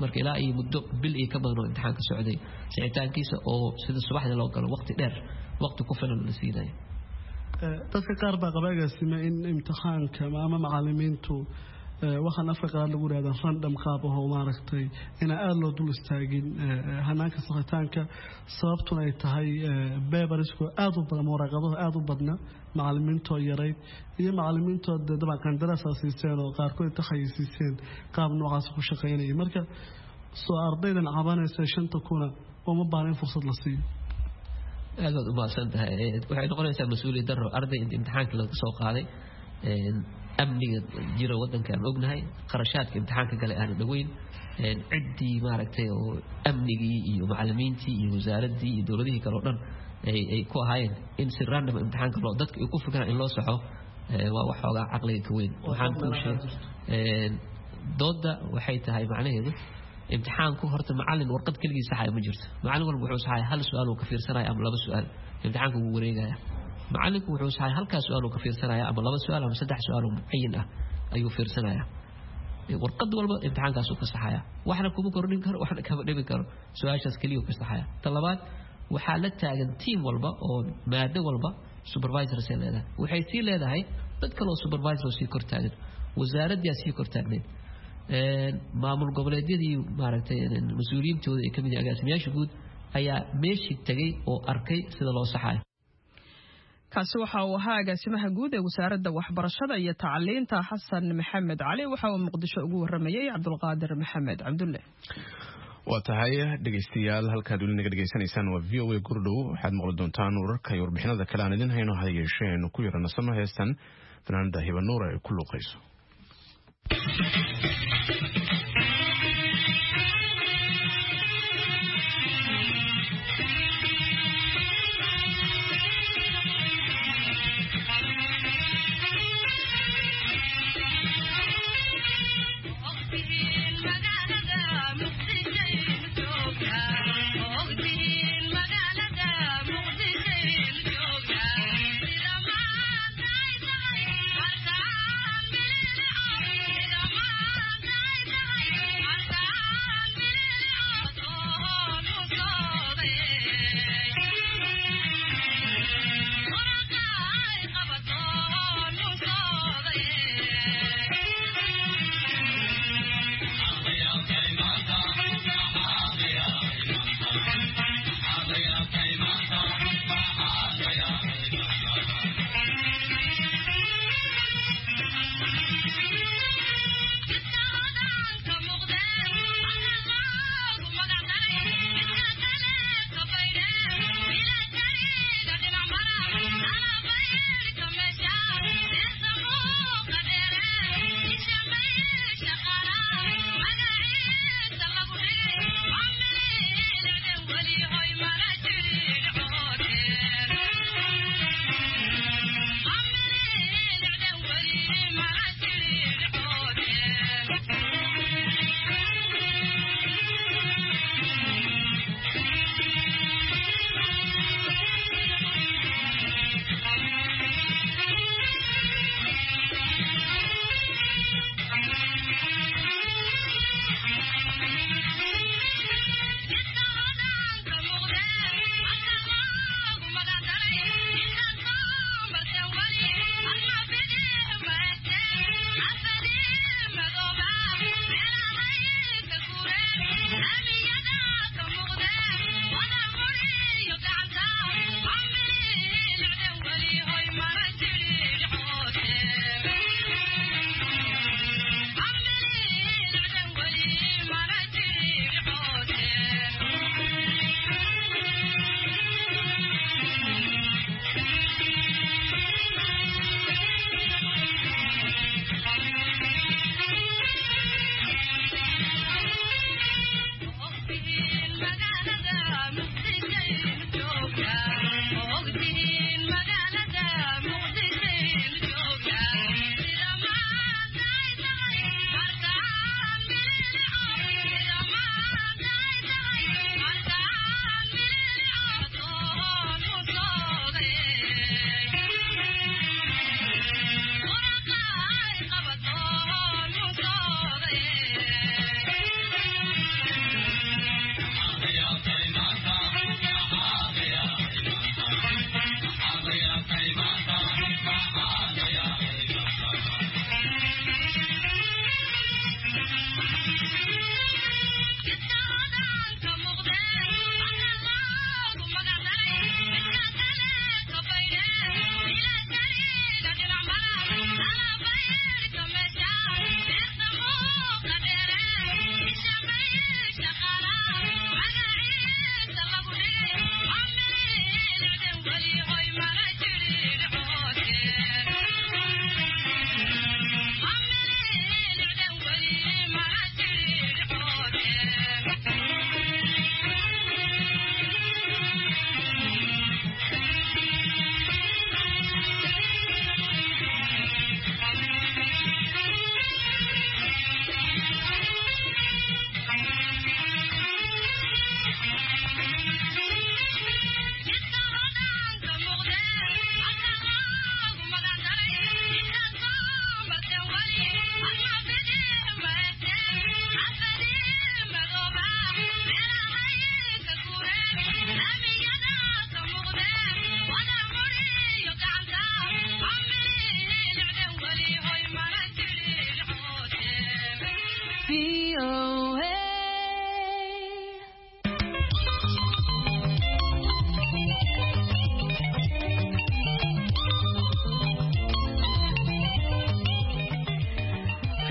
marka ilaa ay muddo bil ay ka badan oo imtixaanka socday sicitaankiisa oo sida subaxda loo galo waqti dheer waqti ku filan la siinayo dadka qaar baa qabaagaasima in imtixaanka ama macallimiintu waxaan afka qaar lagu yiraahdaa random qaab oo maaragtay ina aad loo dul istaagin hanaanka saxitaanka sababtuna ay tahay beebarisku aad u badan waraqadaha aad u badna macallimiintu yareyd iyo macallimiintu dabcan qandaraas asiiseen oo qaar kood taxayisiiseen qaab noocaas ku shaqeynaya marka soo ardaydan cabanaysa shanta kuna oo ma baahan fursad la siiyo aad u baahan tahay waxay noqonaysaa mas'uuliyad darro arday inta imtixaanka laga soo qaaday amniga jira wadankan ognahay qarashaadka imtixaanka galay aan dhaweyn cidii maaragtay oo amnigii iyo macallimiintii iyo wasaaradii iyo dawladihii kale oo dhan ay ay ku ahaayeen in si random imtixaanka loo dadka ay ku fikiraan in loo saxo waa wax xoogaa caqliga ka weyn waxaan ku sheegay dooda waxay tahay macnaheedu imtixaanku horta macallin warqad kaligiis saxay ma jirto macallin walba wuxuu saxay hal su'aal oo ka fiirsanaya ama laba su'aal imtixaanku wuu wareegaya macallinku wuxuu saxay halkaas su'aal oo ka fiirsanaya ama laba su'aal ama saddex su'aal oo mucayin ah ayuu fiirsanaya warqad walba imtixaankaas uu ka saxaya waxna kuma kordhin karo waxna kama dhibi karo su'aashaas kaliya uu ka saxaya talabaad waxa la taagan team walba oo maado walba supervisor ay leedahay waxay sii leedahay dad kale oo supervisor sii kor taagan wasaaradda sii kor taagneed ee maamul goboleedyadii maaragtay mas'uuliyiintooda ee kamid ah agaasimayaasha guud ayaa meeshii tagay oo arkay sida loo saxayo kaasi waxa uu ahaa agaasimaha guud ee wasaaradda waxbarashada iyo tacliinta xasan maxamed cali waxa uu muqdisho ugu waramayay cabdulqaadir maxamed cabdulle waa tahay dhegeystayaal halkaad weli naga dhegeysanaysaan waa v o a gurdhow waxaad maqli doontaan wararka iyo warbixinada kale aan idin hayno ha yeesheen ku yarana sama heestan fanaanada hibanuura ay ku luuqayso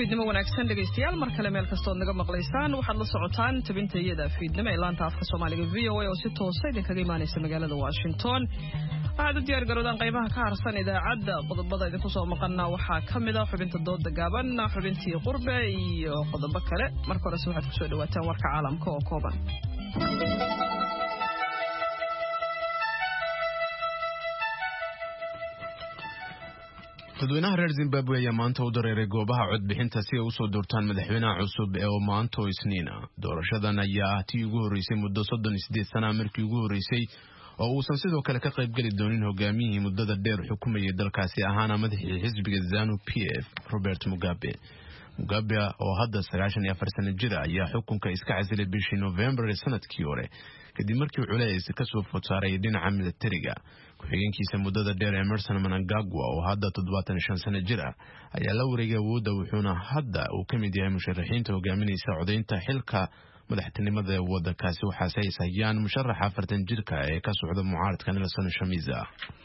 fiidnimo wanaagsan dhageystayaal mar kale meel kasta oo naga maqlaysaan waxaad la socotaan tabintayada fiidnimo ee laanta afka Soomaaliga V O A oo si toos ah idinkaga imaanaysa magaalada Washington. waxaad u diyaar garowdaan qaybaha ka harsan idaacadda qodobada idinku soo maqana waxaa kamid ah xubinta dooda gaaban, xubintii qurbe iyo qodobo kale. marka hore waxaad ku soo dhawaataan warka caalamka oo kooban. dadweynaha reer Zimbabwe ayaa maanta u dareeray goobaha codbixinta si ay u soo doortaan madaxweynaha cusub ee maanta Isniina. doorashadan ayaa tii ugu horeysay muddo soddon iyo siddeed sano markii ugu horeysay oo uusan sidoo kale ka qayb gali doonin hogaamiyihii muddada dheer xukumayay dalkaasi ahaana madaxii xisbiga ZANU P F Robert Mugabe. Mugabe oo hadda sagaashan iyo afar sano jir ayaa xukunka iska casilay bishii November ee sanadkii hore kadib markii culays ka soo food saaray dhinaca militariga. ku-xigeenkiisa muddada dheer Emerson Mnangagwa oo hadda toddobaatan iyo shan sano jir ah ayaa la wareegay awoodda wuxuuna hadda uu ka mid yahay musharaxiinta hogaaminaysa codaynta xilka madaxtinimada waddankaasi waxaase ay hayaan musharaxa afartan jirka ee ka socda mucaaradka Nelson Chamisa.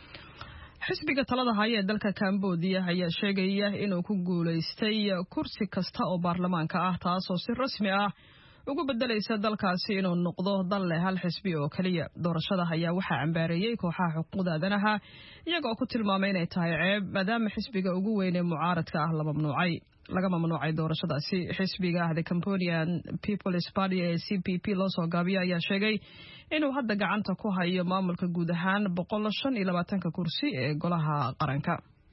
xisbiga talada haya ee dalka Cambodia ayaa sheegaya inuu ku guuleystay kursi kasta oo baarlamaanka ah taasoo si rasmi ah ugu bedelaysa dalkaasi inuu noqdo dal leh hal xisbi oo kaliya. doorashada ayaa waxaa cambaareeyay kooxaha xuquuqda aadanaha iyaga oo ku tilmaamay inay tahay ceeb maadaama xisbiga ugu weyn ee mucaaradka ah la mamnuucay laga mamnuucay doorashadaasi. xisbiga The Cambodian People's Party ee C P P loo soo gaabiyo ayaa sheegay inuu hadda gacanta ku hayo maamulka guud ahaan boqol shan iyo labaatan kursi ee golaha qaranka.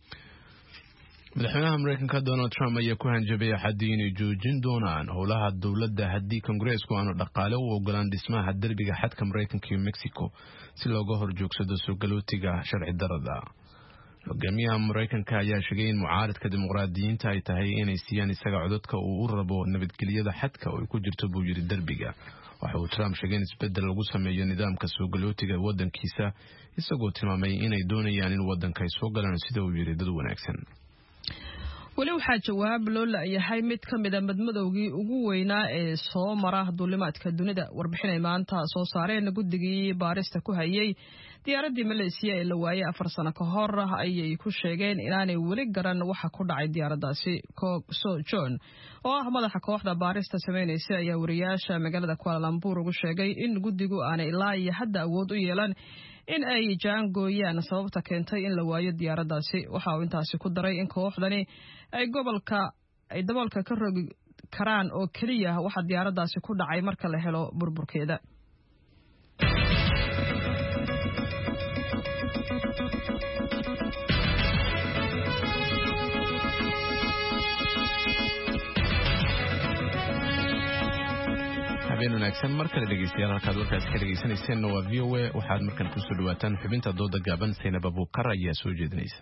madaxweynaha Mareykanka Donald Trump ayaa ku hanjabay xadii inay joojin doonaan howlaha dawladda haddii Kongareesku aanu dhaqaale u ogolaan dhismaha derbiga xadka Mareykanka iyo Mexico si looga horjoogsado soo galootiga sharci darrada. hogaamiyaha Mareykanka ayaa sheegay in mucaaradka dimuqraadiyiinta ay tahay inay siiyaan isaga codadka uu u rabo nabadgelyada xadka oo ay ku jirto buu yiri derbiga. waxa uu Trump sheegay in isbedel lagu sameeyo nidaamka soo galootiga waddankiisa isagoo tilmaamay inay doonayaan in waddanka ay soo galaan sida uu yiri dad wanaagsan. wali waxaa jawaab loo laayahay mid ka mid ah madmadowgii ugu weynaa ee soo mara duulimaadka dunida. warbixinay maanta soo saareen guddigii baarista ku hayay diyaaradii Malaysia ee la waayay afar sano ka hor ayay ku sheegeen inaanay weli garan waxa ku dhacay diyaaraddaasi. Kok So John oo ah madaxa kooxda baarista sameynaysa ayaa wariyaasha magaalada Kuala Lumpur ugu sheegay in guddigu aanay ilaa iyo hadda awood u yeelan in ay jaangooyaan sababta keentay in la waayo diyaaraddaasi. waxa uu intaasi ku daray in kooxdani ay gobolka ay daboolka ka rogi karaan oo kaliya waxa diyaaraddaasi ku dhacay marka la helo burburkeeda. habeen wanaagsan mar kale dhegeystayaal halkaad warkaas ka dhegeysanayseena waa V O A. waxaad markan ku soo dhawaataan xubinta dooda gaaban. Saynab Abuukar ayaa soo jeedinaysa.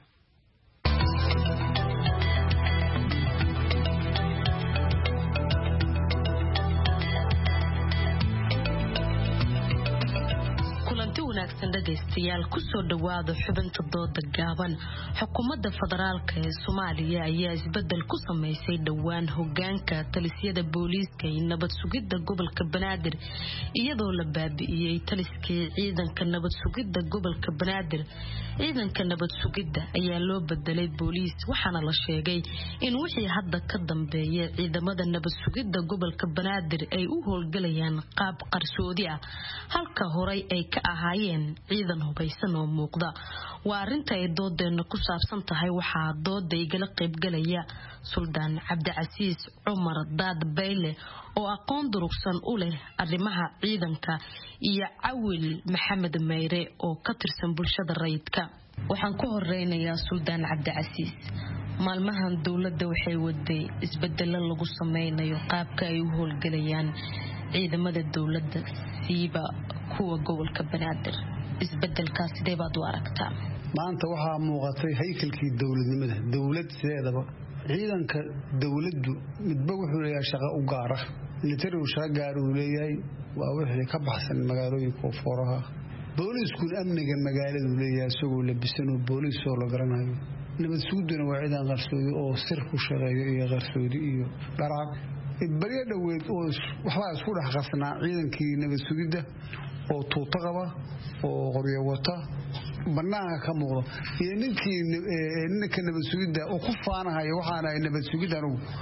dhageystayaal ku soo dhawaada xubinta dooda gaaban. xukuumadda federaalka ee Soomaaliya ayaa isbedel ku sameysay dhawaan hogaanka talisyada booliiska iyo nabad sugidda gobolka Banaadir iyadoo la baabi'iyay taliskii ciidanka nabad sugidda gobolka Banaadir. ciidanka nabad sugidda ayaa loo bedelay booliis waxaana la sheegay in wixii hadda ka dambeeya ciidamada nabad sugidda gobolka Banaadir ay u howlgalayaan qaab qarsoodi ah halka horay ay ka ahaayeen ciidan hubaysan oo muuqda. waa arinta ay doodeena ku saabsan tahay waxaa dooda igala qayb galaya Suldaan Cabdicasiis Cumar Daad Bayle oo aqoon durugsan u leh arrimaha ciidanka iyo Cawil Maxamed Meyre oo ka tirsan bulshada rayidka. waxaan ku horeynayaa Suldaan Cabdicasiis. maalmahan dawladda waxay waday isbedelo lagu sameynayo qaabka ay u howlgalayaan ciidamada dawladda siiba kuwa gobolka Banaadir. isbedelkaas sidee baad u aragtaa? maanta waxaa muuqatay haykalkii dawladnimada. dawlad sideedaba ciidanka dawladdu midba wuxuu leeyahay shaqo u gaar ah. military uu shaqo gaar u leeyahay waa wixii ka baxsan magaalooyinka fooraha. booliisku amniga magaalada uu leeyahay isagoo labisan oo booliis oo la garanayo. nabad sugiduna waa ciidan qarsoodi oo sir ku shaqeeyo iyo qarsoodi iyo dharac. bariya dhaweed oo waxba isku dhex qasnaa ciidankii nabad sugidda oo tuuta qaba oo qoryo wata banaanka ka muuqdo iyo ninkii ninka nabad sugidda oo ku faanahay waxaana ay nabad sugidda uu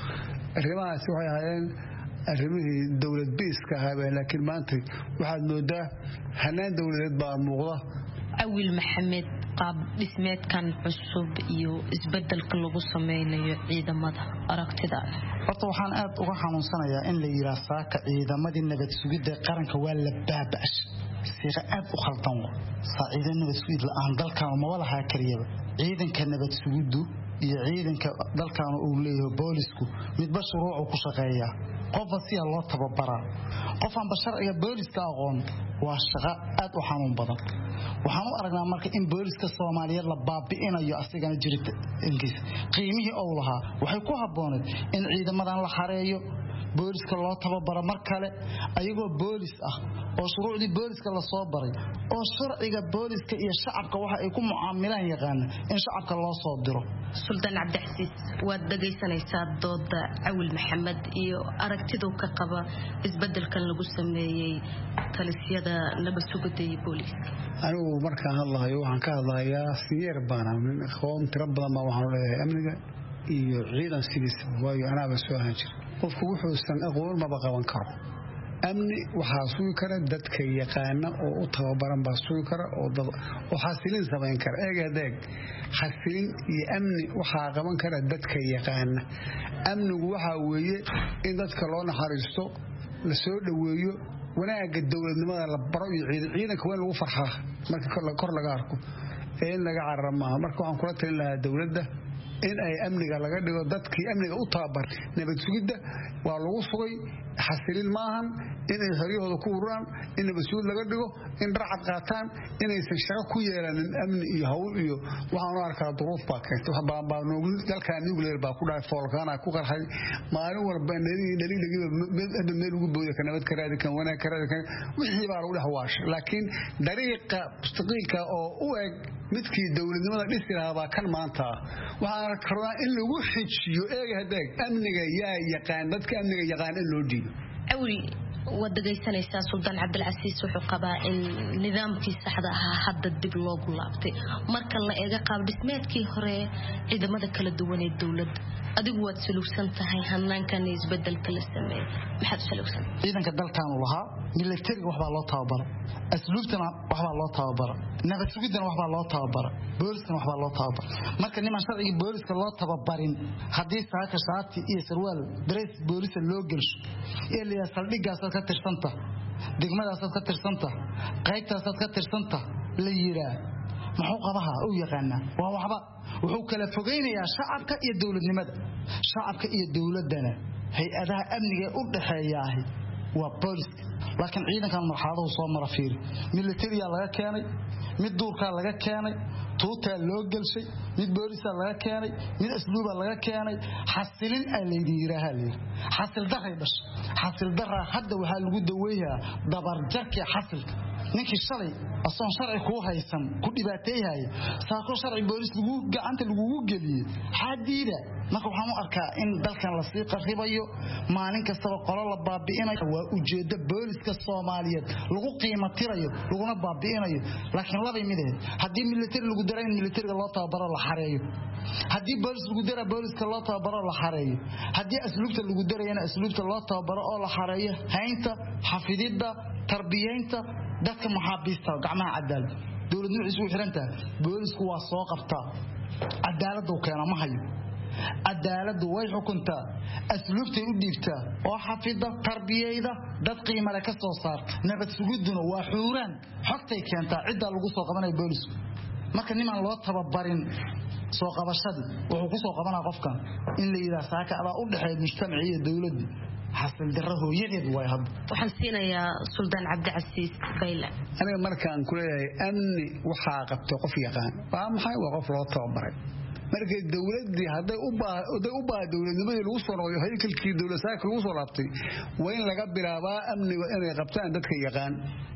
arrimahaasi waxay ahaayeen arrimihii dowlad biiska ahaabeen laakiin maanta waxaad moodaa hanaan dowladeed baa muuqda. Awil Maxamed qaab dhismeedkan cusub iyo isbedelka lagu sameynayo ciidamada aragtida horta waxaan aad uga xanuunsanayaa in la yiraahdo saaka ciidamadii nabad sugidda qaranka waa la baaba'ash siqa aad u khaldan saaciidan nabad sugid la'aan dalkan ma walaha kariyaba ciidanka nabad sugiddu iyo ciidanka dalkan uu leeyahay boolisku midba shuruuc ku shaqeeya qof si loo tababaraa qof aan sharciga booliska aqoon waa shaqo aad u xanuun badan waxaan u aragnaa marka in booliska Soomaaliyeed la baabi'inayo asigana jirta ingiis qiimihii oo lahaa waxay ku habooneed in ciidamadan la xareeyo booliska loo tababaro mar kale ayagoo boolis ah oo shuruucdii booliska la soo baray oo sharciga booliska iyo shacabka waxa ay ku mucaamilaan yaqaan in shacabka loo soo diro. Sultan Cabdixasiis waad dhageysanaysaa dooda Awil Maxamed iyo aragtidu ka qaba isbedelkan lagu sameeyay talisiyada nabad sugidda iyo booliska. anigu markaan hadlayo waxaan ka hadlayaa siyeer baana min aqoon tiro badan ma waxaan leeyahay amniga iyo ciidan sidiisa waayo anaaba soo ahaan jiray qofku wuxuu san aqoon ma qaban karo amni waxa sugi kara dadka yaqaan oo u tababaran baa sugi kara oo dad oo xasilin sameyn kara eegadeeg xasilin iyo amni waxa qaban kara dadka yaqaan amnigu waxa weeye in dadka loo naxariisto la soo dhaweeyo wanaaga dawladnimada la baro iyo ciidanka weyn lagu farxaa marka kor laga arko ee laga carama marka waxaan kula talin lahaa dawladda in ay amniga laga dhigo dadkii amniga u tababar nabad sugidda waa lagu sugay xasilin maahan in ay xoriyahooda ku ururaan in nabad sugid laga dhigo in racad qaataan in aysan shaqo ku yeelanin amni iyo hawl iyo waxaan u arkaa duruuf baa keentay wax baan baan noogu dalka nuclear baa ku dhacay foolkaana ku qarxay maalin walba dhaliiligi mid meel ugu booday ka nabad karaadi kan wanaag karaadi kan wixii baa lagu dhaxwaash laakiin dariiqa mustaqiilka oo u eg midkii dawladnimada dhisi lahaa baa kan maanta waxaan arkaa in lagu xijiyo eegadeeg amniga yaa yaqaan dadka amniga yaqaan in loo dhiibo awli wadagaysanaysa Sultan Cabdilcasiis wuxuu qabaa in nidaamkii saxda ahaa hadda dib loogu laabtay marka la eega qaab dhismeedkii hore ciidamada kala duwan ee dawladda adigu waad suluugsan tahay hanaankan isbedelka la sameeyay maxaad suluugsan ciidanka dalkan uu lahaa military wax baa loo tababaray asluubtana wax baa loo tababaray nabad sugidana wax baa loo tababaray booliskana wax baa loo tababaray marka niman sharciga booliska loo tababarin hadii saaka shaati iyo sarwaal dress booliska loo gelsho ee la saldhigaas ka tirsanta degmadaas ka tirsanta qaybtaas ka tirsanta la yiraa maxuu qabaha uu yaqaan waa waxba wuxuu kala fogeynayaa shacabka iyo dawladnimada shacabka iyo dawladana hay'adaha amniga u dhaxeeyaah waa police laakiin ciidankan marxaladaha soo mara fiir military laga keenay mid duurka laga keenay tuuta loo galshay mid booliska laga keenay mid asluuba laga keenay xasilin ay leeyihiin xasil daray bash xasil dara hadda waxa lagu daweeyaa dabar jarki xasilka ninkii shalay asoon sharci ku haysan ku dhibaateeyay saako sharci boolis lagu gacanta lagu geliyay xadiida marka waxaan u arkaa in dalkan la sii qaribayo maalin kasta qolo la baabi'inayo waa ujeedo booliska Soomaaliyeed lagu qiimo tirayo laguna baabi'inayo laakiin laba mid ah hadii military lagu daray military loo tababaro la xareeyo hadii boolis lagu daray booliska loo tababaro la xareeyo hadii asluubta lagu darayna asluubta loo tababaro oo la xareeyo haynta xafidida tarbiyeynta dadka maxaabiista gacmaha cadaalad dawladdu isku xiranta boolisku waa soo qabtaa cadaaladu keena ma hayo cadaaladu way xukuntaa asluubtay u dhiibtaa oo xafida tarbiyeyda dad qiimo leh ka soo saar nabad sugiduna waa xuuraan xogtay keentaa cid lagu soo qabanayo boolisku marka niman loo tababarin soo qabashadii wuxuu ku soo qabanaa qofkan in la yiraahdo saaka ala u dhaxeeyo mujtamaca iyo dawladda حصل دره يجد ويهض وحسينا يا سلطان عبد العزيز بيلا أنا مركان كلها أمني وحاقب توقف يقان وهم حي وقف لا تعبر مركز الدولة دي هذا أبا هذا أبا دولة نبي الوصول وهيك الكي دولة ساكر الوصول أبطي وين لقب بلابا أمني وأنا قبتان دتك يقان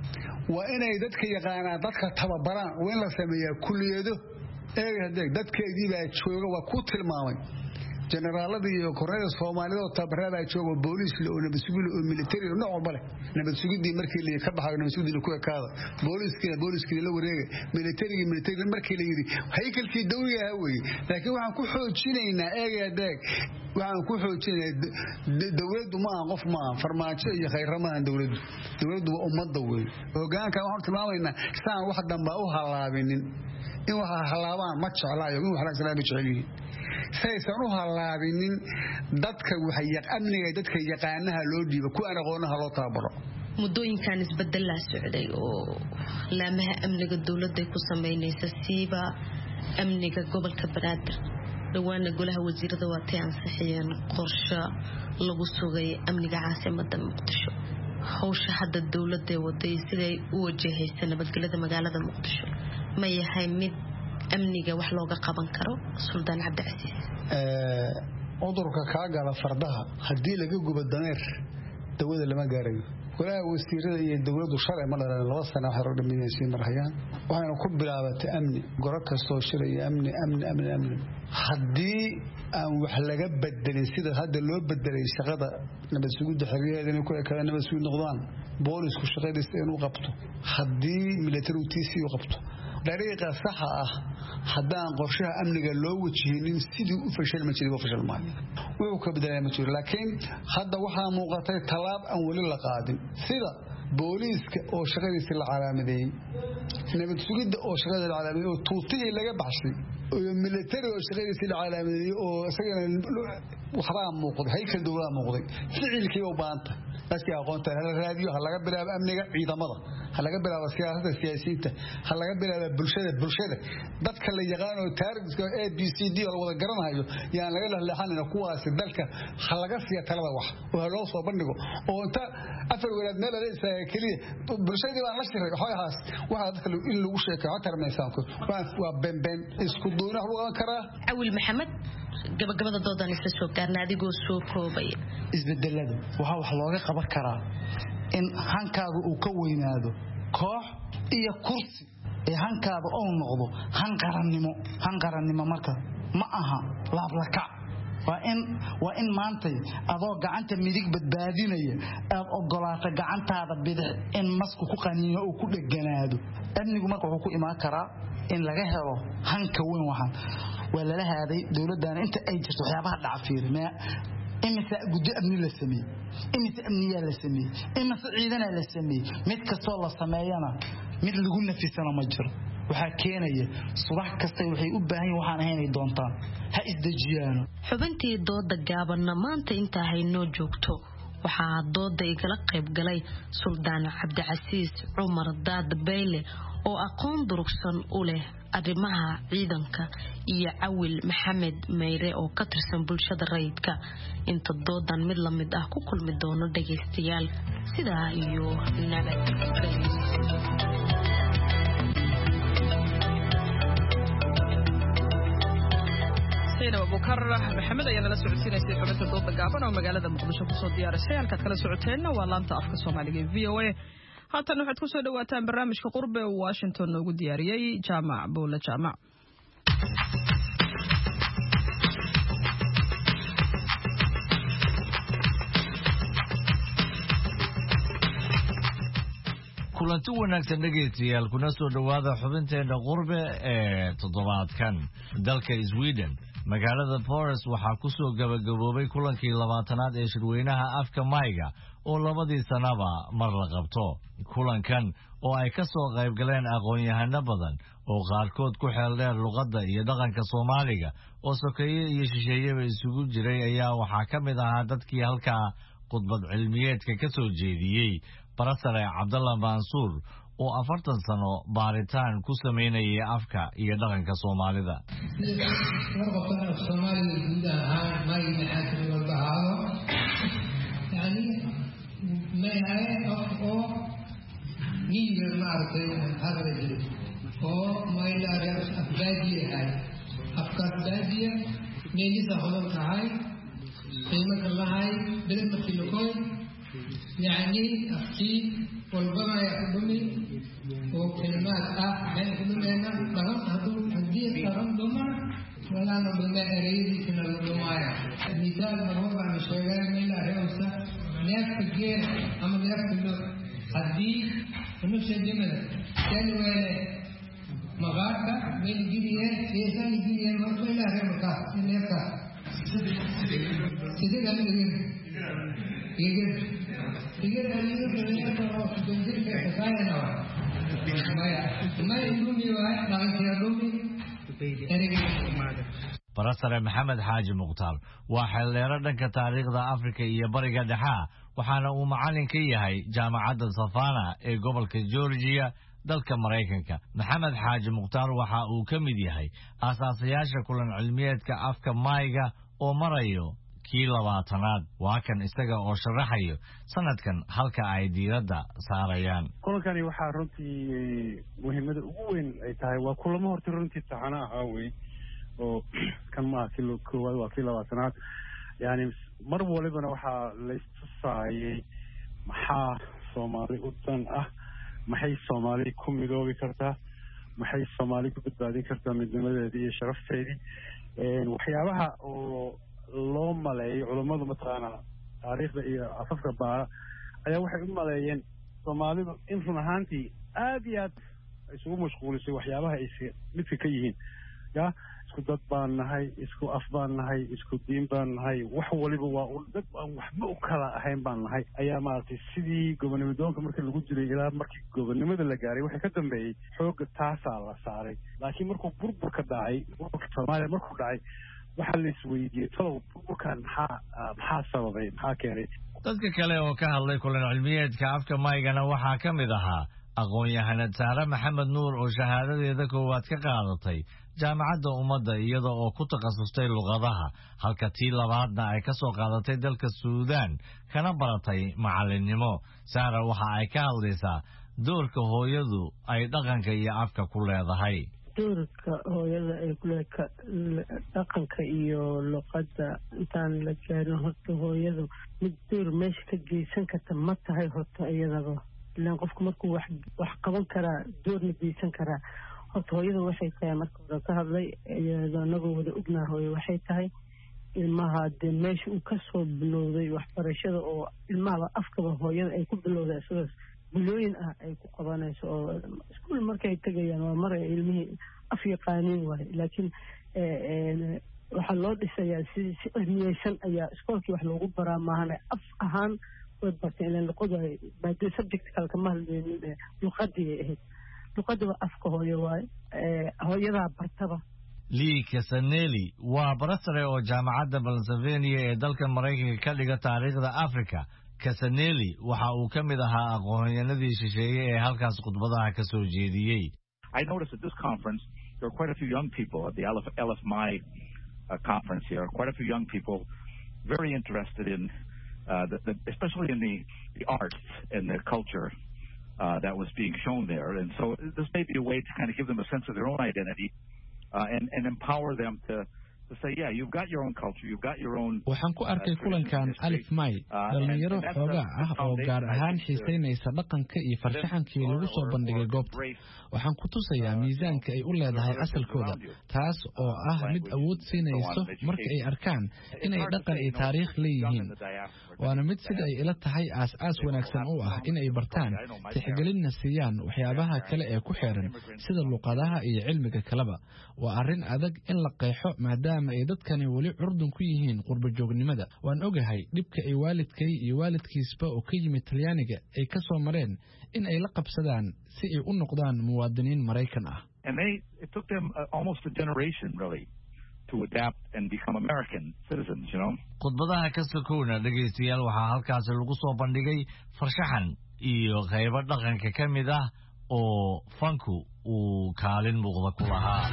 وأنا دتك يقان دتك تببران وين لسميه كل يده إيه هذاك دتك دي بعد شوية وكوت الماوي generaalada iyo korneyda Soomaalida oo tabarada ay joogo booliis oo nabad sugid oo military oo nooc bale nabad sugidii markii la ka baxay nabad sugidii ku ekaada booliiskii booliiskii la wareegay military military markii la yiri haykalkii dawliga ah way laakiin waxaan ku xoojinaynaa eegadeeg waxaan ku xoojinaynaa dawladdu ma aan qof ma farmaajo iyo khayramaan dawladdu dawladdu waa ummadda way hoggaanka waxaan tilmaamaynaa saan wax damba u halaabinin in waxa halaabaan ma jeclaayo in wax la salaam jeceliin saysan u halaabinin dadka waxay amniga dadka yaqaanaha loo dhiibo ku aan aqoonaha loo taabaro muddooyinkan isbedel la socday oo laamaha amniga dawladda ku sameynaysa siiba amniga gobolka Banaadir dhawaana golaha wasiirada waa tii ansixiyeen qorshe lagu sugay amniga caasimadda Muqdisho hawsha hadda dawladda waday siday u wajahaysan nabadgelyada magaalada Muqdisho ma yahay mid amniga wax looga qaban karo Suldaan Cabdicasiis ee cudurka ka gala fardaha hadii laga gubo dameer dawada lama gaarayo golaha wasiirada iyo dawladdu shalay ma dhalan laba sano wax hor dhameeyay marayaan waxayna ku bilaabatay amni goro kasto shiraya amni amni amni amni hadii aan wax laga bedelin sida hadda loo bedelay shaqada nabad sugidda xiriyeed inay ku ekada nabad sugid noqdaan boolisku shaqadiisa inuu qabto hadii military tiisi uu qabto dariiqa sax ah hadaan qorshaha amniga loo wajihinin sidii u fashil ma jiray fashil ma wuxuu ka bedelay ma jiray laakiin hadda waxa muuqatay talaab aan wali la qaadin sida booliiska oo shaqadiisa la calaamadeeyay nabad sugidda oo shaqada la calaamadeeyay oo tuutihii laga baxshay oo military oo shaqadiisa la calaamadeeyay oo isagana waxba muuqday haykal dawlad muuqday ficilkii oo baanta askii aqoonta hal raadiyo hal laga bilaabo amniga ciidamada hal laga bilaabo siyaasadda siyaasiyiinta hal laga bilaabo bulshada bulshada dadka la yaqaan oo taariikhda A B C D oo wada garanayo yaan laga leexanina kuwaas dalka hal laga siya talada wax oo loo soo bandhigo oo inta afar walaad meel ay isaga kaliya bulshada baa la shiray waxa haas waxa dadka in lagu sheeko tarmaysanku waa ben ben isku duuna wax kara Awil Maxamed gabagabada doodan isla soo gaarnaa adigoo soo koobay isbedelada waxa wax looga qaban karaa in hankaagu uu ka weynaado koox iyo kursi ee hankaada oo noqdo hanqarannimo hanqarannimo marka ma aha laablaka waa in waa in maantay adoo gacanta midig badbaadinaya aad ogolaato gacantaada bidix in masku ku qaniino oo ku dhaganaado amnigu marka wuxuu ku imaan karaa in laga helo hanka weyn waxan waa la lahaaday dawladdan inta ay jirto waxyaabaha dhacafiir ma imisa guddi amni la sameeyay imisa amniya la sameeyay imisa ciidana la sameeyay mid kastoo la sameeyana mid lagu nafisana ma jiro waxa keenaya subax kasta waxay u baahan yihiin waxaan ahaynay doontaan ha isdajiyaan xubintii dooda gaabanna maanta inta haynoo joogto waxaa dooda igala qayb galay Suldaan Cabdicasiis Cumar Daad Beyle oo aqoon durugsan u leh arrimaha ciidanka iyo Awil Maxamed Meyre oo ka tirsan bulshada rayidka inta doodan mid la mid ah ku kulmi doono dhageystayaal sidaa iyo nabadgelyo Abu Bakar Maxamed ayaa la socodsiinayay xubinta dooda gaaban oo magaalada Muqdisho ku soo diyaarisay halka kala socoteena waa laanta afka Soomaaliga V O A haatan waxaad ku soo dhawaataan barnaamijka qurbe ee Washington ugu diyaariyay Jaamac Buula Jaamac kulanti wanaagsan dhageystayaal kuna soo dhawaada xubinteena qurbe ee toddobaadkan dalka Sweden magaalada Paris waxaa ku soo gabagaboobay kulankii labaatanaad ee shirweynaha afka mayga oo labadii sanaba mar la qabto kulankan oo ay ka soo qayb galeen aqoon-yahano badan oo qaarkood ku xeel dheer luqadda iyo dhaqanka Soomaaliga oo sokeeye iyo shisheeyaba isugu jiray ayaa waxaa ka mid ahaa dadkii halkaa khudbad cilmiyeedka ka soo jeediyey Barasare Cabdalla Mansuur oo afartan sano baaritaan ku sameynayay afka iyo dhaqanka Soomaalida. يعني أكيد والبما يقدمي وكلمات آه حين يقدمي أنا بغم هدو هدية كرم دمر ولا نبما أريد كنا laga dhumaaya misaal marwaba aan sheegaan ilaa reewsa neefka geela ama neefka lo haddii umusha jimada tani weele maqaarka meelgeliye seesanigeliye marka ilaa reewka neefka sidee aan dhigin dhigin dhigin dhigin neefka oo kudonjirka xikaayana waa maya maya dhumi waa dhaqankeeda dhumi barasare maxamed xaaji mukhtaar waa xeeldheero dhanka taariikhda afrika iyo bariga dhexe waxaana uu macallin ka yahay jaamacadda Savannah ee gobolka Georgia dalka Mareykanka. Maxamed xaaji mukhtaar waxa uu ka mid yahay aasaasayaasha kulan cilmiyeedka afka Maayga oo marayo kii labaatanaad. Waa kan isaga oo sharaxayo sanadkan halka ay diiradda saarayaan. kulankani waxaa runtii muhiimada ugu weyn ay tahay waa kulamo horta runtii taxana ah wey oo kan ma kilo koowaad waa kii labaatanaad yani mar walibana waxaa la istusaayay maxaa Soomaali u dan ah maxay Soomaali ku midoobi kartaa maxay Soomaali ku badbaadin kartaa midnimadeeda iyo sharafteedii een waxyaabaha oo loo maleeyo culimadu mataqaana taariikhda iyo afafka baara ayaa waxay u maleeyeen Soomaalidu in run ahaantii aad iyo aad isugu mashquulisay waxyaabaha ay midka ka yihiin ya isku dad baan nahay isku af baan nahay isku diin baan nahay wax waliba waa u dad aan waxba u kala ahayn baan nahay ayaa maartay sidii gobonnimadoonka markii lagu jiray ilaa markii gobonnimada la gaaray waxay ka dambeeyay xooga taasaa la saaray laakiin markuu burburka dhacay burburka Soomaaliya markuu dhacay waxa la isweydiiyay talow burburkan maxaa maxaa sababay maxaa keenay dadka kale oo ka hadlay kulan cilmiyeedka afka Maygana waxaa ka mid ahaa aqoon-yahanad Saare Maxamed Nuur oo shahaadadeeda koowaad ka qaadatay jaamacadda ummadda iyada oo ku takhasustay luqadaha halka tii labaadna ay ka soo qaadatay dalka Suudaan kana baratay macallinnimo. Saare waxa ay ka hadlaysaa doorka hooyadu ay dhaqanka iyo afka ku leedahay. doorka hooyada ay ku leedahay dhaqanka iyo luqadda intaan la gaarin horta hooyadu mid door meesha ka geysan karta ma tahay horta iyadaba ilaan qofku markuu wax wax qaban karaa doorna geysan karaa horta hooyada waxay tahay marka hore ka hadlay iyadoo anagoo wada ognaa hooyo waxay tahay ilmaha dee meesha uu ka soo bilowday waxbarashada oo ilmaha afkaba hooyada ay ku bilowday isagoo bilooyin ah ay ku qabanayso oo iskuul markay tagayaan waa mar ay ilmihii af yaqaaniin waaye laakiin waxaa loo dhisayaa si si cilmiyeysan ayaa iskoolkii wax loogu baraa maahane af ahaan way barteen ilaan luqadu ay baadee subject kale kama hadlaynin luqadii ay ahayd luqada waa afka hooyo waaye hooyadaa bartaba Lee Casanelli waa barasare oo jaamacadda Pennsylvania ee dalka Mareykanka ka dhiga taariikhda Afrika. Casanelli waxa uu ka mid ahaa aqoonyahanadii shisheeye ee halkaas khudbadaha ka soo jeediyey. I noticed at this conference there are quite a few young people at the L F M I uh, conference here, quite a few young people very interested in uh, the, the, especially in the, the arts and the culture uh, that was being shown there. And so this may be a way to kind of give them a sense of their own identity uh, and, and empower them to to say, yeah, you've got your own culture, you've got your own. waxaan ku arkay kulankan alif may dhalinyaro xoogaa ah oo gaar ahaan xiisaynaysa dhaqanka iyo farshaxankii lagu soo bandhigay goobta waxaan ku tusayaa miisaanka ay u leedahay asalkooda taas oo ah mid awood siinayso marka ay arkaan inay dhaqan iyo taariikh leeyihiin waana mid sida ay ila tahay aas-aas wanaagsan u ah in ay bartaan tixgelinna siiyaan waxyaabaha kale ee ku xeeran sida luqadaha iyo cilmiga kaleba waa arrin adag in la qeexo maadaama ay dadkani weli curdun ku yihiin qurba joognimada waan ogahay dhibka ay waalidkay iyo waalidkiisba oo ka yimid talyaaniga ay ka soo mareen in ay la qabsadaan si ay u noqdaan muwaadiniin Maraykan ah and they it took them uh, almost a generation really to adapt and become American citizens, you know. khudbadaha ka sokoona dhageystayaal waxaa halkaas lagu soo bandhigay farshaxan iyo qaybo dhaqanka ka mid ah oo fanku uu kaalin muuqda ku lahaa.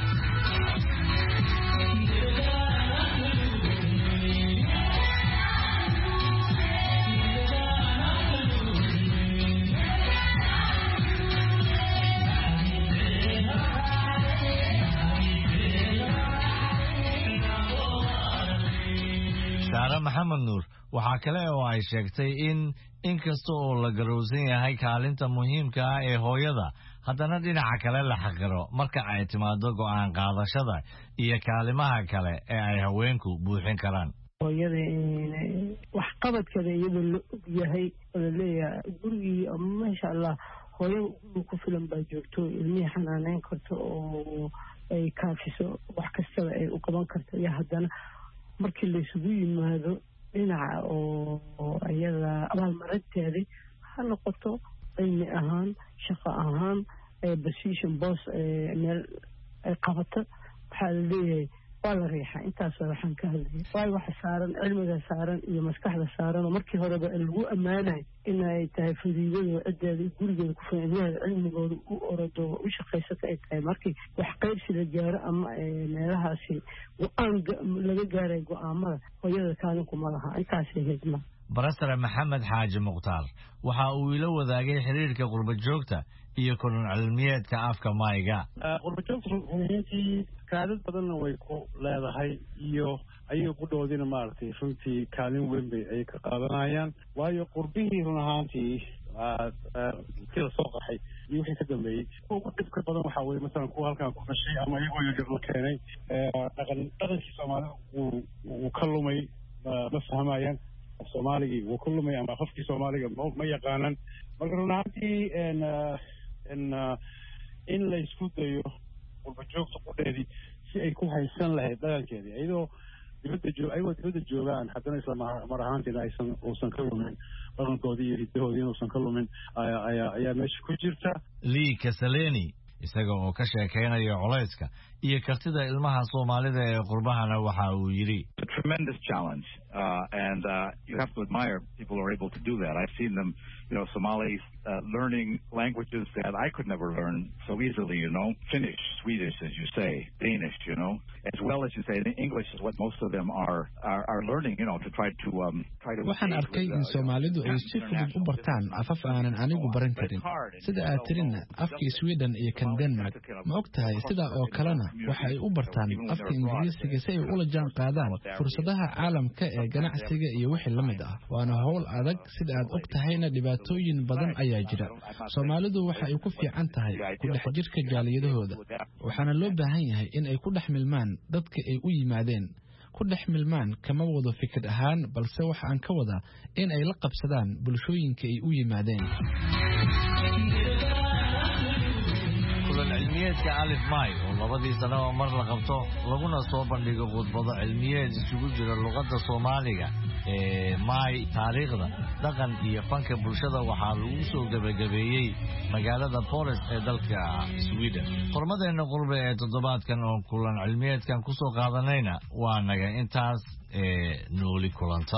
Saare Maxamed Nuur waxaa kale oo ay sheegtay in inkasta oo la garowsan yahay kaalinta muhiimka ah ee hooyada haddana dhinaca kale la xaqiro marka ay timaado go'aan qaadashada iyo kaalimaha kale ee ay haweenku buuxin karaan. hooyada wax qabadkeeda iyadoo la og yahay oo la leeyahay gurigii masha allah hooyada ugu ku filan baa joogto ilmihii xanaaneyn karto oo ay kaafiso wax kastaba ay u qaban karto iyo haddana markii la isugu yimaado dhinaca oo iyada abaalmarinteedii ha noqoto cilmi ahaan shaqo ahaan position boss meel ay qabato waxaa la leeyahay waa la riixaa intaas waxaan ka hadlayay waayo waxa saaran cilmiga saaran iyo maskaxda saaran oo markii horeba lagu ammaanay inay tahay fadiidada cideeda gurigeeda ku filan ilmaheeda cilmigooda u orado u shaqaysata ay tahay markii wax qaybsi la gaaro ama meelahaasi go-aan laga gaaray go-aamada hooyada kaalin kuma laha intaasay hidma. barasare maxamed xaaji mukhtaar waxa uu ila wadaagay xiriirka qurba joogta iyo kulan cilmiyeedka afka maayga. qurba joogta runtii kaalin badanna way ku leedahay iyo ayaga ku dhoodina maaragtay runtii kaalin weyn bay ay ka qaadanayaan waayo qurbihii run ahaantii kila soo qaxay iyo wixii ka dambeeyey kuwa ugu dhibka badan waxaa weye masalan kuwa halkan ku dhashay ama iyagoo yaryar la keenay dhaqan dhaqankii soomaalida wuu ka lumay ma fahmayaan soomaaligii wuu ka lumay ama qofkii soomaaliga ma yaqaanan marka run ahaantii in la isku dayo qurba joogta qudheedii si ay ku haysan lahayd dhaqankeedii iyadoo dibadda joog ayagoo dibadda joogaan haddana isla mar ahaantiina aysan uusan ka lumin dhaqankoodii iyo hiddahoodii inuusan ka lumin ayaa ayaa meesha ku jirta. Lee Kasaleni isaga oo ka sheekeynaya culayska iyo kartida ilmaha Soomaalida ee qurbahana waxa uu yiri a tremendous challenge uh, and uh, you have to admire people who are able to do that. I've seen them, you know, Somalis uh, learning languages that I could never learn so easily, you know, Finnish, Swedish, as you say, Danish, you know, as well as you say, English is what most of them are are, are learning, you know, to try to um, try to. waxaan arkay in Soomaalidu ay si fudud u bartaan afaf aanan anigu baran karin sida aad tirina afkii Sweden iyo kan Denmark ma ogtahay sida oo kalena waxa ay u bartaan afka Ingiriisiga si ay ula jaan qaadaan fursadaha caalamka ee ganacsiga iyo wixii la mid ah waana hawl adag sida aad ogtahayna dhibaatooyin badan ayaa jira Soomaalidu waxa ay ku fiican tahay ku dhex jirka jaaliyadahooda waxaana loo baahan yahay in ay ku dhex milmaan dadka ay u yimaadeen ku dhex milmaan kama wado fikir ahaan balse waxa aan ka wadaa in ay la qabsadaan bulshooyinka ay u yimaadeen. kulan cilmiyeedka Alif May oo labadii sano oo mar la qabto laguna soo bandhigo khudbado cilmiyeed isugu jira luqadda Soomaaliga ee May taariikhda dhaqan iyo fanka bulshada waxaa lagu soo gabagabeeyay magaalada Paris ee dalka Sweden. Qormadeena qurbe ee toddobaadkan oo kulan cilmiyeedkan ku soo qaadanayna waa naga intaas ee nooli kulanta.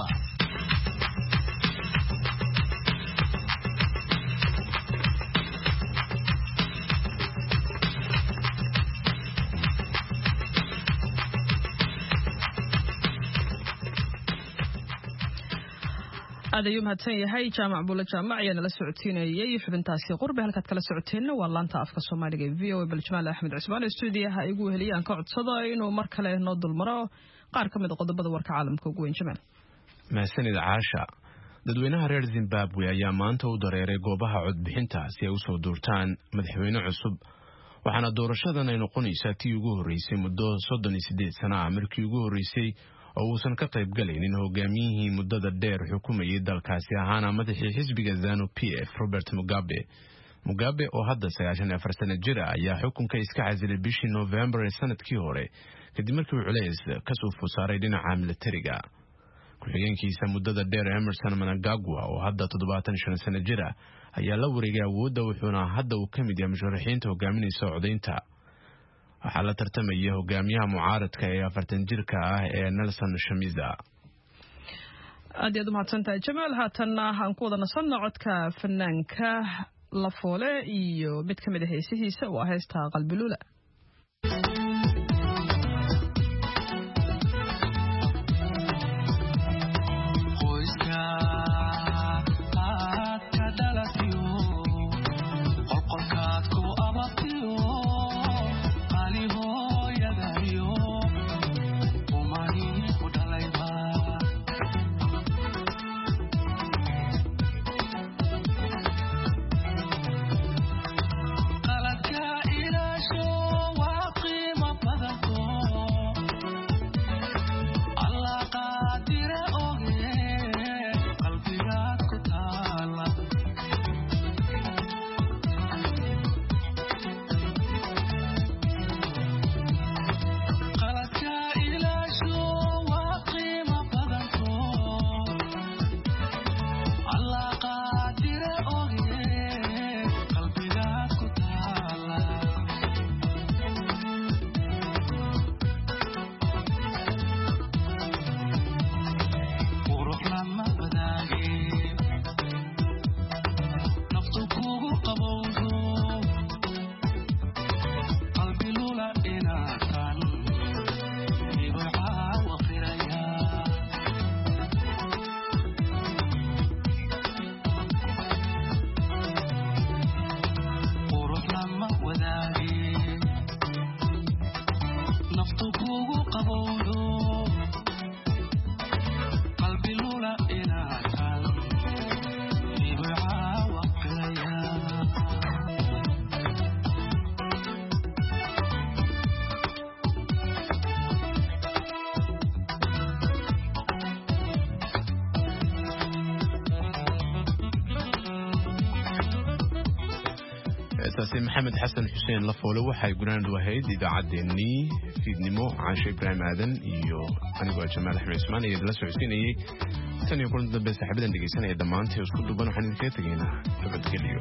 aad ayuu mahadsan yahay jaamac buula jaamac ayaa nala socodsiinayay xubintaasi qurbe halkaad kala socoteenna waa laanta afka Soomaaliga ee V O A Baljamaal Axmed Cusmaan stuudiyaha igu heliyaan ka codsado inuu mar kale noo dulmaro qaar ka mid ah qodobada warka caalamka ugu weyn Jamaal. mahadsanid Caasha. dadweynaha reer Zimbabwe ayaa maanta u dareeray goobaha codbixinta si ay u soo doortaan madaxweyne cusub waxaana doorashadan ay noqonaysaa tii ugu horeysay muddo soddon iyo siddeed sano ah markii ugu horeysay oo uusan ka qayb galaynin hogaamiyihii muddada dheer xukumayay dalkaasi ahaana madaxii xisbiga ZANU P F Robert Mugabe. Mugabe oo hadda sagaashan iyo afar sano jir ah ayaa xukunka iska casilay bishii November ee sanadkii hore kadib markii uu culays ka soo fusaaray dhinaca militariga. ku-xigeenkiisa muddada dheer Emerson Mnangagwa oo hadda toddobaatan iyo shan sano jir ah ayaa la wareegay awoodda wuxuuna hadda uu ka mid yahay musharaxiinta hogaaminaysa codaynta. waxaa la tartamaya hogaamiyaha mucaaradka ee afartan jirka ah ee Nelson Chamisa. aad iyo mahadsantahay Jamaal haatanna aan ku wada nasanno codka fanaanka La Foole iyo mid ka mid ah heesihiisa oo heesta Qalbilula. Qal taasi maxamed xasan xuseen lafoole waxay gunaanad wahayd idaacaddeenii fiidnimo caashe ibraahim aadan iyo anigoo jamaal axmed cusmaan iyo idinla socodsiinayay tan iyo kulan dambe saaxiibadan dhegaysanaya dhammaantay isku duuban waxaan idinkaga tegaynaa nabadgelyo.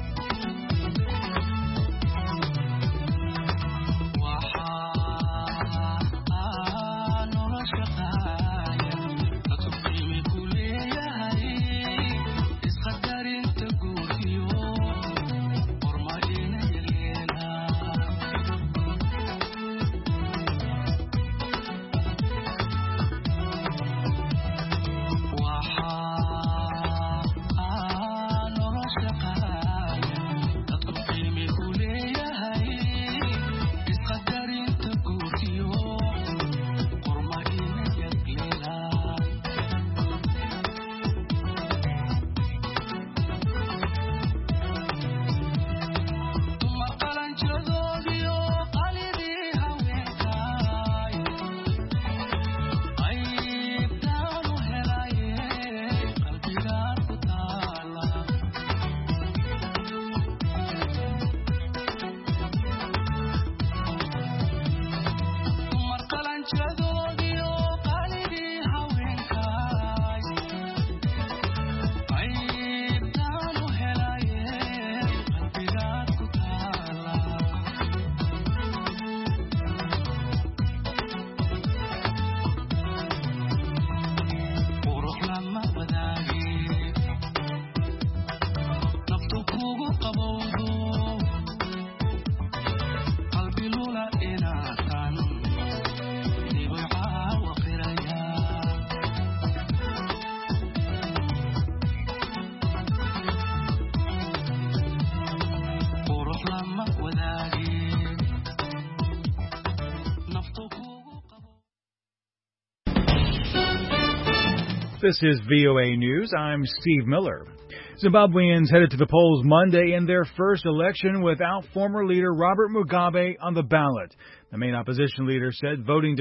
This is V O A News. I'm Steve Miller. Zimbabweans headed to the polls Monday in their first election without former leader Robert Mugabe on the ballot. The main opposition leader said voting